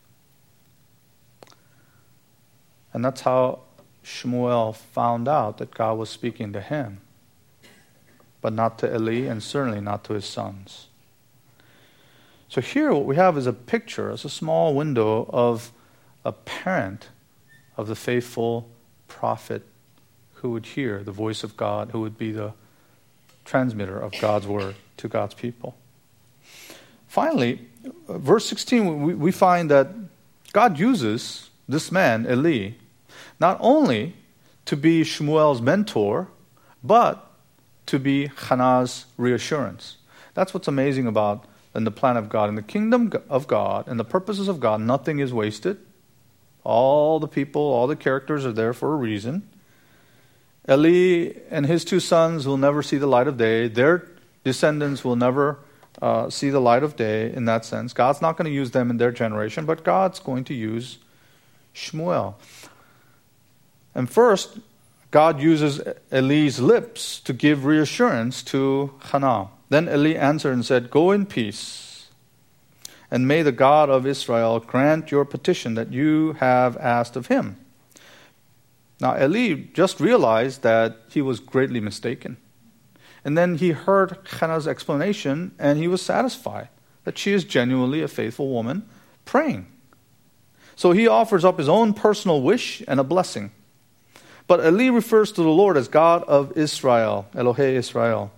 And that's how Shmuel found out that God was speaking to him, but not to Eli and certainly not to his sons. So here what we have is a picture, it's a small window of a parent of the faithful prophet who would hear the voice of God, who would be the transmitter of God's word to God's people. Finally, verse 16, we find that God uses this man, Eli, not only to be Shmuel's mentor, but to be Hannah's reassurance. That's what's amazing about in the plan of God. In the kingdom of God and the purposes of God, nothing is wasted. All the people, all the characters are there for a reason. Eli and his 2 sons will never see the light of day. Their descendants will never see the light of day in that sense. God's not going to use them in their generation, but God's going to use Shmuel. And first, God uses Eli's lips to give reassurance to Hannah. Then Eli answered and said, go in peace, and may the God of Israel grant your petition that you have asked of him. Now Eli just realized that he was greatly mistaken. And then he heard Hannah's explanation, and he was satisfied that she is genuinely a faithful woman praying. So he offers up his own personal wish and a blessing. But Eli refers to the Lord as God of Israel, Elohei Israel,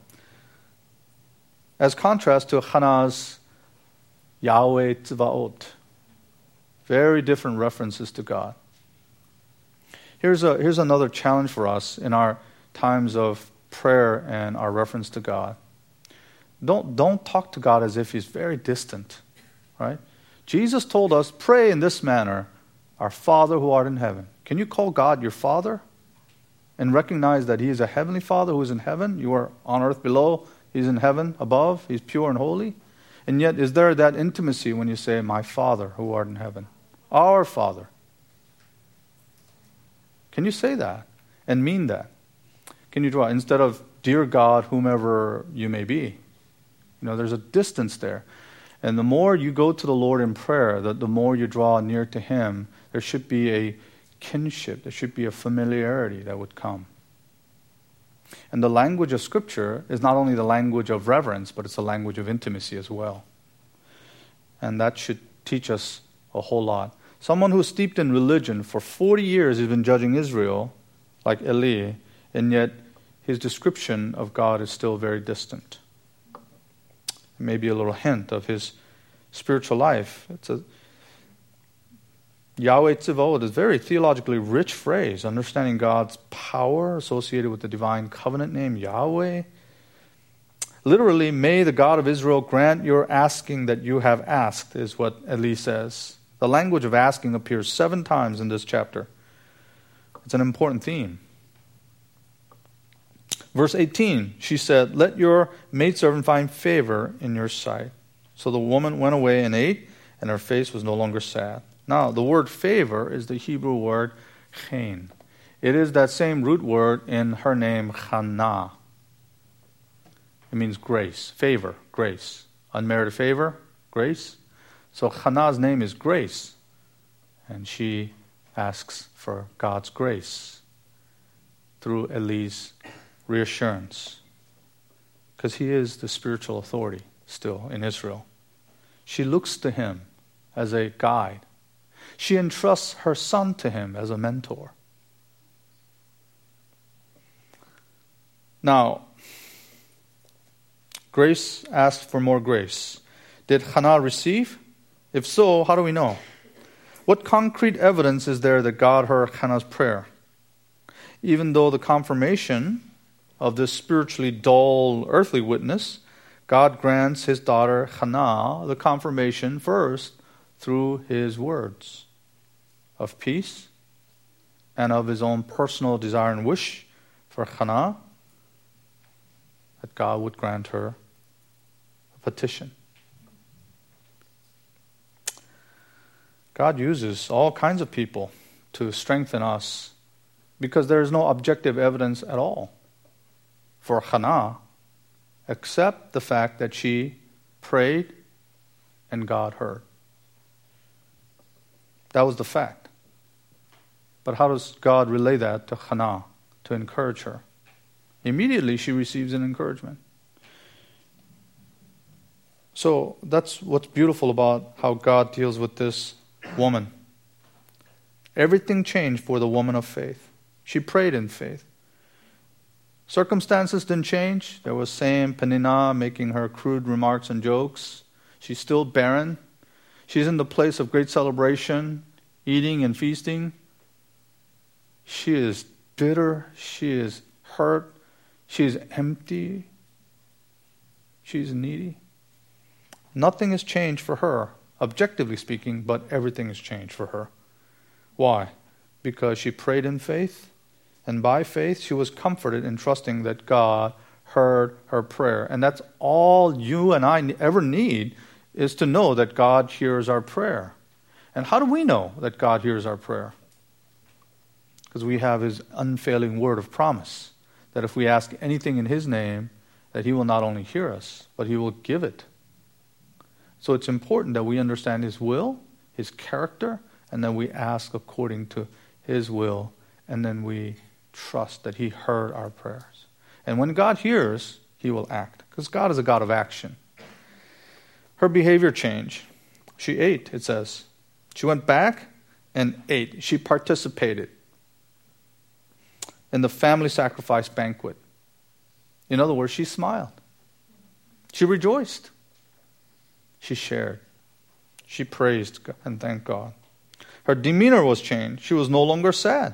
as contrast to Hannah's Yahweh Tzvaot. Very different references to God. Here's another challenge for us in our times of prayer and our reference to God. Don't talk to God as if he's very distant, right? Jesus told us, pray in this manner, our Father who art in heaven. Can you call God your Father and recognize that he is a heavenly Father who is in heaven? You are on earth below, he's in heaven above, he's pure and holy. And yet, is there that intimacy when you say, my Father who art in heaven? Our Father. Can you say that and mean that? Can you draw, instead of, dear God, whomever you may be? There's a distance there. And the more you go to the Lord in prayer, the more you draw near to him, there should be a kinship. There should be a familiarity that would come. And the language of Scripture is not only the language of reverence, but it's a language of intimacy as well. And that should teach us a whole lot. Someone who's steeped in religion for 40 years has been judging Israel, like Eli, and yet his description of God is still very distant. Maybe a little hint of his spiritual life. It's a Yahweh Tzivot is a very theologically rich phrase, understanding God's power associated with the divine covenant name Yahweh. Literally, may the God of Israel grant your asking that you have asked, is what Eli says. The language of asking appears 7 times in this chapter. It's an important theme. Verse 18, she said, "Let your maidservant find favor in your sight." So the woman went away and ate, and her face was no longer sad. Now, the word favor is the Hebrew word chen. It is that same root word in her name, Hannah. It means grace, favor, grace. Unmerited favor, grace. So Hannah's name is Grace, and she asks for God's grace through Eli's reassurance, because he is the spiritual authority still in Israel. She looks to him as a guide. She entrusts her son to him as a mentor. Now, Grace asked for more grace. Did Hannah receive? If so, how do we know? What concrete evidence is there that God heard Hannah's prayer? Even though the confirmation of this spiritually dull earthly witness, God grants his daughter Hannah the confirmation first through his words of peace and of his own personal desire and wish for Hannah that God would grant her a petition. God uses all kinds of people to strengthen us because there is no objective evidence at all for Hannah except the fact that she prayed and God heard. That was the fact. But how does God relay that to Hannah to encourage her? Immediately she receives an encouragement. So that's what's beautiful about how God deals with this woman. Everything changed for the woman of faith. She prayed in faith. Circumstances didn't change. There was same Peninnah making her crude remarks and jokes. She's still barren. She's in the place of great celebration, eating and feasting. She is bitter. She is hurt. She is empty. She's needy. Nothing has changed for her, objectively speaking, but everything has changed for her. Why? Because she prayed in faith, and by faith she was comforted in trusting that God heard her prayer. And that's all you and I ever need, is to know that God hears our prayer. And how do we know that God hears our prayer? Because we have his unfailing word of promise, that if we ask anything in his name, that he will not only hear us, but he will give it. So it's important that we understand his will, his character, and then we ask according to his will, and then we trust that he heard our prayers. And when God hears, he will act, because God is a God of action. Her behavior changed. She ate, it says. She went back and ate. She participated in the family sacrifice banquet. In other words, she smiled. She rejoiced. She shared. She praised and thanked God. Her demeanor was changed. She was no longer sad.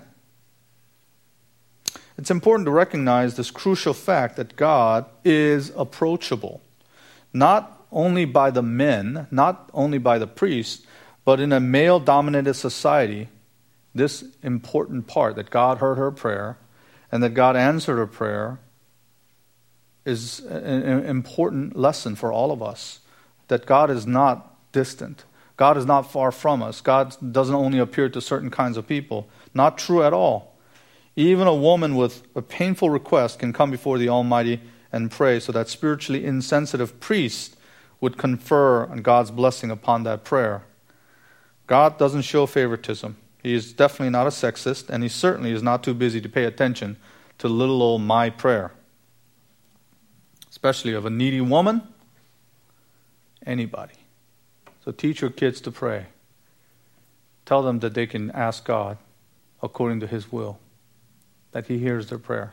It's important to recognize this crucial fact that God is approachable. Not only by the men, not only by the priests, but in a male-dominated society, this important part that God heard her prayer and that God answered her prayer is an important lesson for all of us. That God is not distant. God is not far from us. God doesn't only appear to certain kinds of people. Not true at all. Even a woman with a painful request can come before the Almighty and pray so that spiritually insensitive priest would confer on God's blessing upon that prayer. God doesn't show favoritism. He is definitely not a sexist, and he certainly is not too busy to pay attention to little old my prayer. Especially of a needy woman, anybody. So teach your kids to pray. Tell them that they can ask God according to His will, that He hears their prayer.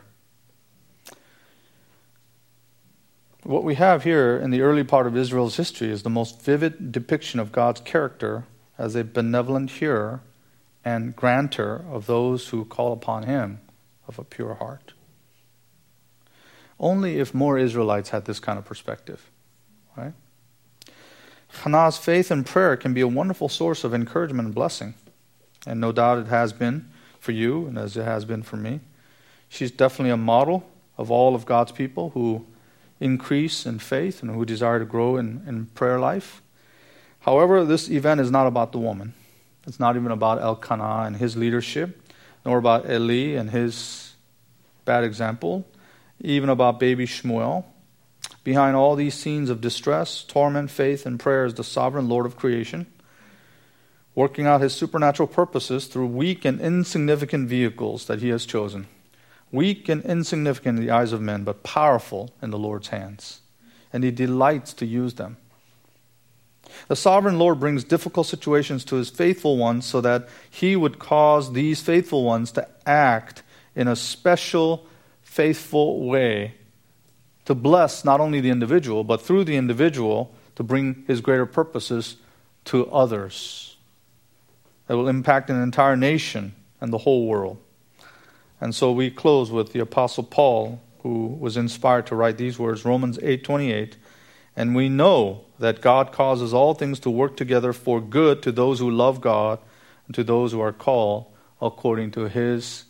What we have here in the early part of Israel's history is the most vivid depiction of God's character as a benevolent hearer and granter of those who call upon Him of a pure heart. Only if more Israelites had this kind of perspective, right? Hannah's faith and prayer can be a wonderful source of encouragement and blessing. And no doubt it has been for you, and as it has been for me. She's definitely a model of all of God's people who increase in faith and who desire to grow in prayer life. However, this event is not about the woman. It's not even about Elkanah and his leadership, nor about Eli and his bad example, even about baby Shmuel. Behind all these scenes of distress, torment, faith, and prayer is the sovereign Lord of creation, working out His supernatural purposes through weak and insignificant vehicles that He has chosen. Weak and insignificant in the eyes of men, but powerful in the Lord's hands. And He delights to use them. The sovereign Lord brings difficult situations to His faithful ones so that He would cause these faithful ones to act in a special, faithful way to bless not only the individual, but through the individual to bring His greater purposes to others. That will impact an entire nation and the whole world. And so we close with the Apostle Paul, who was inspired to write these words, Romans 8:28. And we know that God causes all things to work together for good to those who love God and to those who are called according to His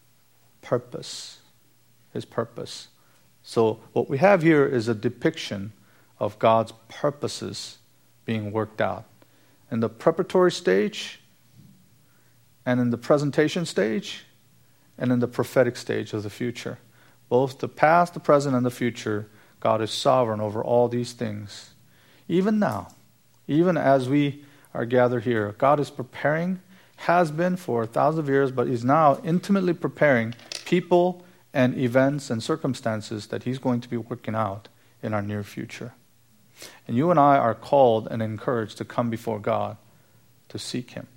purpose. His purpose. So what we have here is a depiction of God's purposes being worked out. In the preparatory stage, and in the presentation stage, and in the prophetic stage of the future. Both the past, the present, and the future, God is sovereign over all these things. Even now, even as we are gathered here, God is preparing, has been for thousands of years, but He's now intimately preparing people and events and circumstances that He's going to be working out in our near future. And you and I are called and encouraged to come before God to seek Him.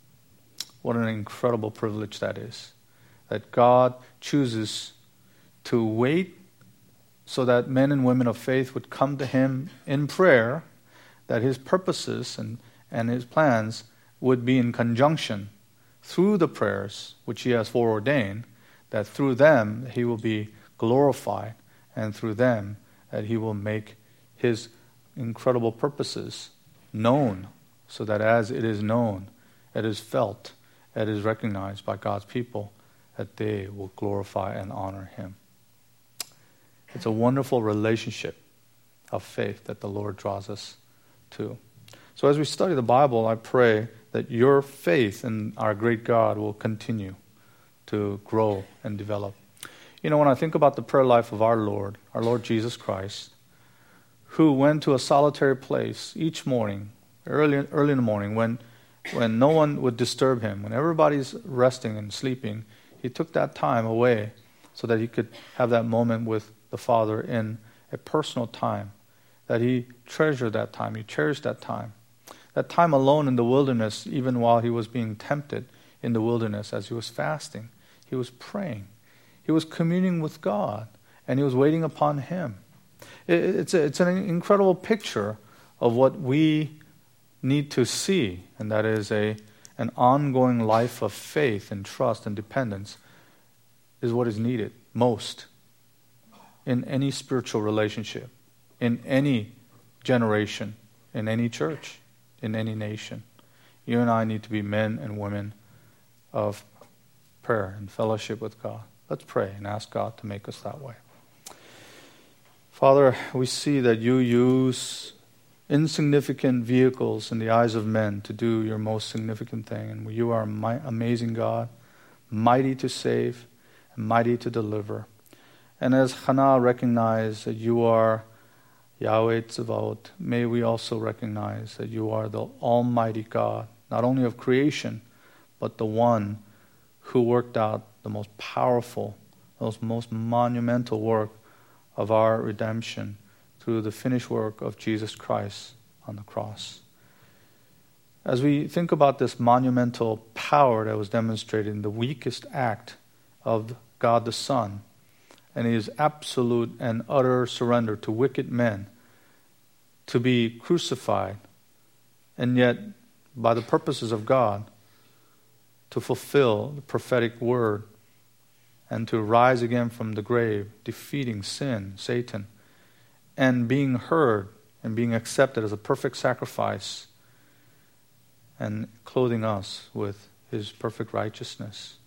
What an incredible privilege that is. That God chooses to wait so that men and women of faith would come to Him in prayer, that His purposes and His plans would be in conjunction through the prayers which He has foreordained, that through them He will be glorified, and through them that He will make His incredible purposes known, so that as it is known, it is felt, it is recognized by God's people, that they will glorify and honor Him. It's a wonderful relationship of faith that the Lord draws us to. So as we study the Bible, I pray that your faith in our great God will continue to grow and develop. You know, when I think about the prayer life of our Lord Jesus Christ, who went to a solitary place each morning, early in the morning, when no one would disturb Him, when everybody's resting and sleeping, He took that time away so that He could have that moment with the Father in a personal time, that He treasured that time, He cherished that time. That time alone in the wilderness, even while He was being tempted in the wilderness as He was fasting, He was praying. He was communing with God, and He was waiting upon Him. It's an incredible picture of what we need to see, and that is an ongoing life of faith and trust and dependence is what is needed most in any spiritual relationship, in any generation, in any church, in any nation. You and I need to be men and women of prayer and fellowship with God. Let's pray and ask God to make us that way. Father, we see that You use insignificant vehicles in the eyes of men to do Your most significant thing. And You are an amazing God, mighty to save and mighty to deliver. And as Hannah recognized that You are Yahweh Tzevaot, may we also recognize that You are the Almighty God, not only of creation, but the one who worked out the most powerful, most monumental work of our redemption through the finished work of Jesus Christ on the cross. As we think about this monumental power that was demonstrated in the weakest act of God the Son, and his absolute and utter surrender to wicked men, to be crucified, and yet by the purposes of God, to fulfill the prophetic word and to rise again from the grave, defeating sin, Satan, and being heard and being accepted as a perfect sacrifice and clothing us with his perfect righteousness.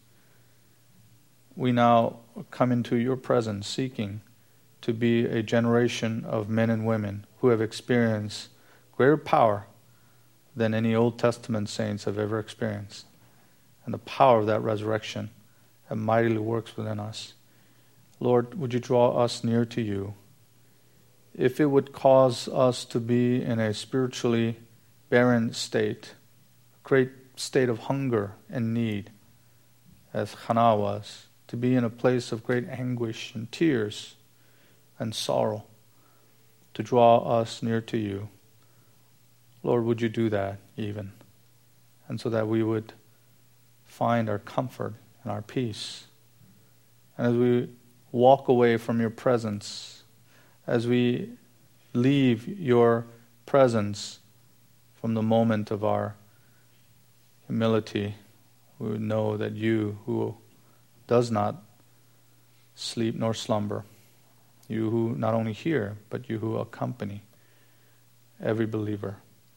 We now come into your presence seeking to be a generation of men and women who have experienced greater power than any Old Testament saints have ever experienced. And the power of that resurrection that mightily works within us. Lord, would you draw us near to you? If it would cause us to be in a spiritually barren state, a great state of hunger and need, as Hannah was, to be in a place of great anguish and tears and sorrow, to draw us near to you. Lord, would you do that even? And so that we would find our comfort and our peace. And as we walk away from your presence, as we leave your presence from the moment of our humility, we would know that you who does not sleep nor slumber, you who not only hear, but you who accompany every believer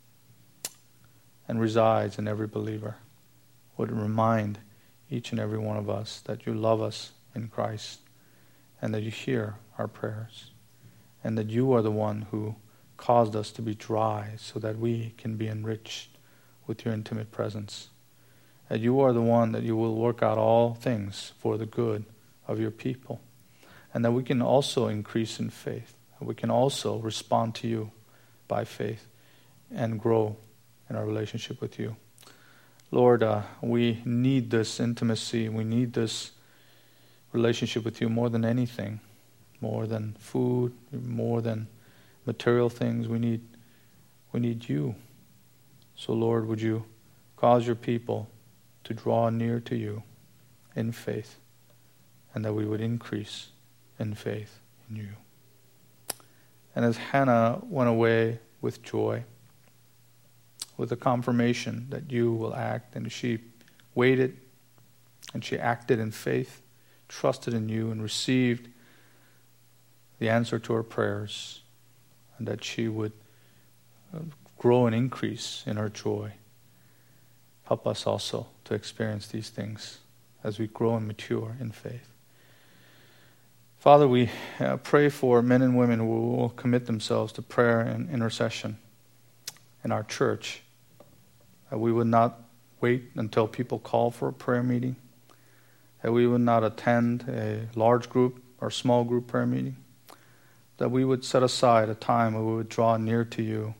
and resides in every believer, would remind each and every one of us that you love us in Christ and that you hear our prayers and that you are the one who caused us to be dry so that we can be enriched with your intimate presence. That you are the one that you will work out all things for the good of your people. And that we can also increase in faith. And we can also respond to you by faith and grow in our relationship with you. Lord, we need this intimacy. We need this relationship with you more than anything. More than food, more than material things. We need you. So Lord, would you cause your people to draw near to you in faith, and that we would increase in faith in you. And as Hannah went away with joy, with the confirmation that you will act, and she waited and she acted in faith, trusted in you, and received the answer to her prayers, and that she would grow and increase in her joy. Help us also to experience these things as we grow and mature in faith. Father, we pray for men and women who will commit themselves to prayer and intercession in our church. That we would not wait until people call for a prayer meeting. That we would not attend a large group or small group prayer meeting. That we would set aside a time where we would draw near to you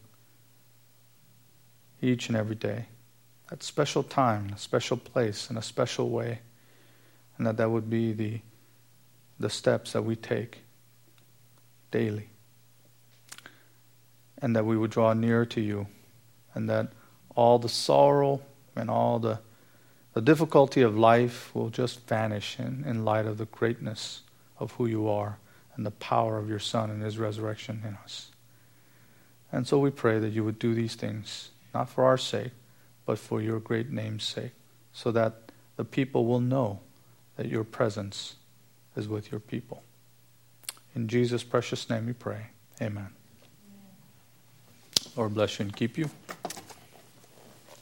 each and every day. That special time, a special place, in a special way. And that would be the steps that we take daily. And that we would draw near to you. And that all the sorrow and all the difficulty of life will just vanish in light of the greatness of who you are and the power of your Son and his resurrection in us. And so we pray that you would do these things, not for our sake, but for your great name's sake, so that the people will know that your presence is with your people. In Jesus' precious name we pray. Amen. Lord bless you and keep you.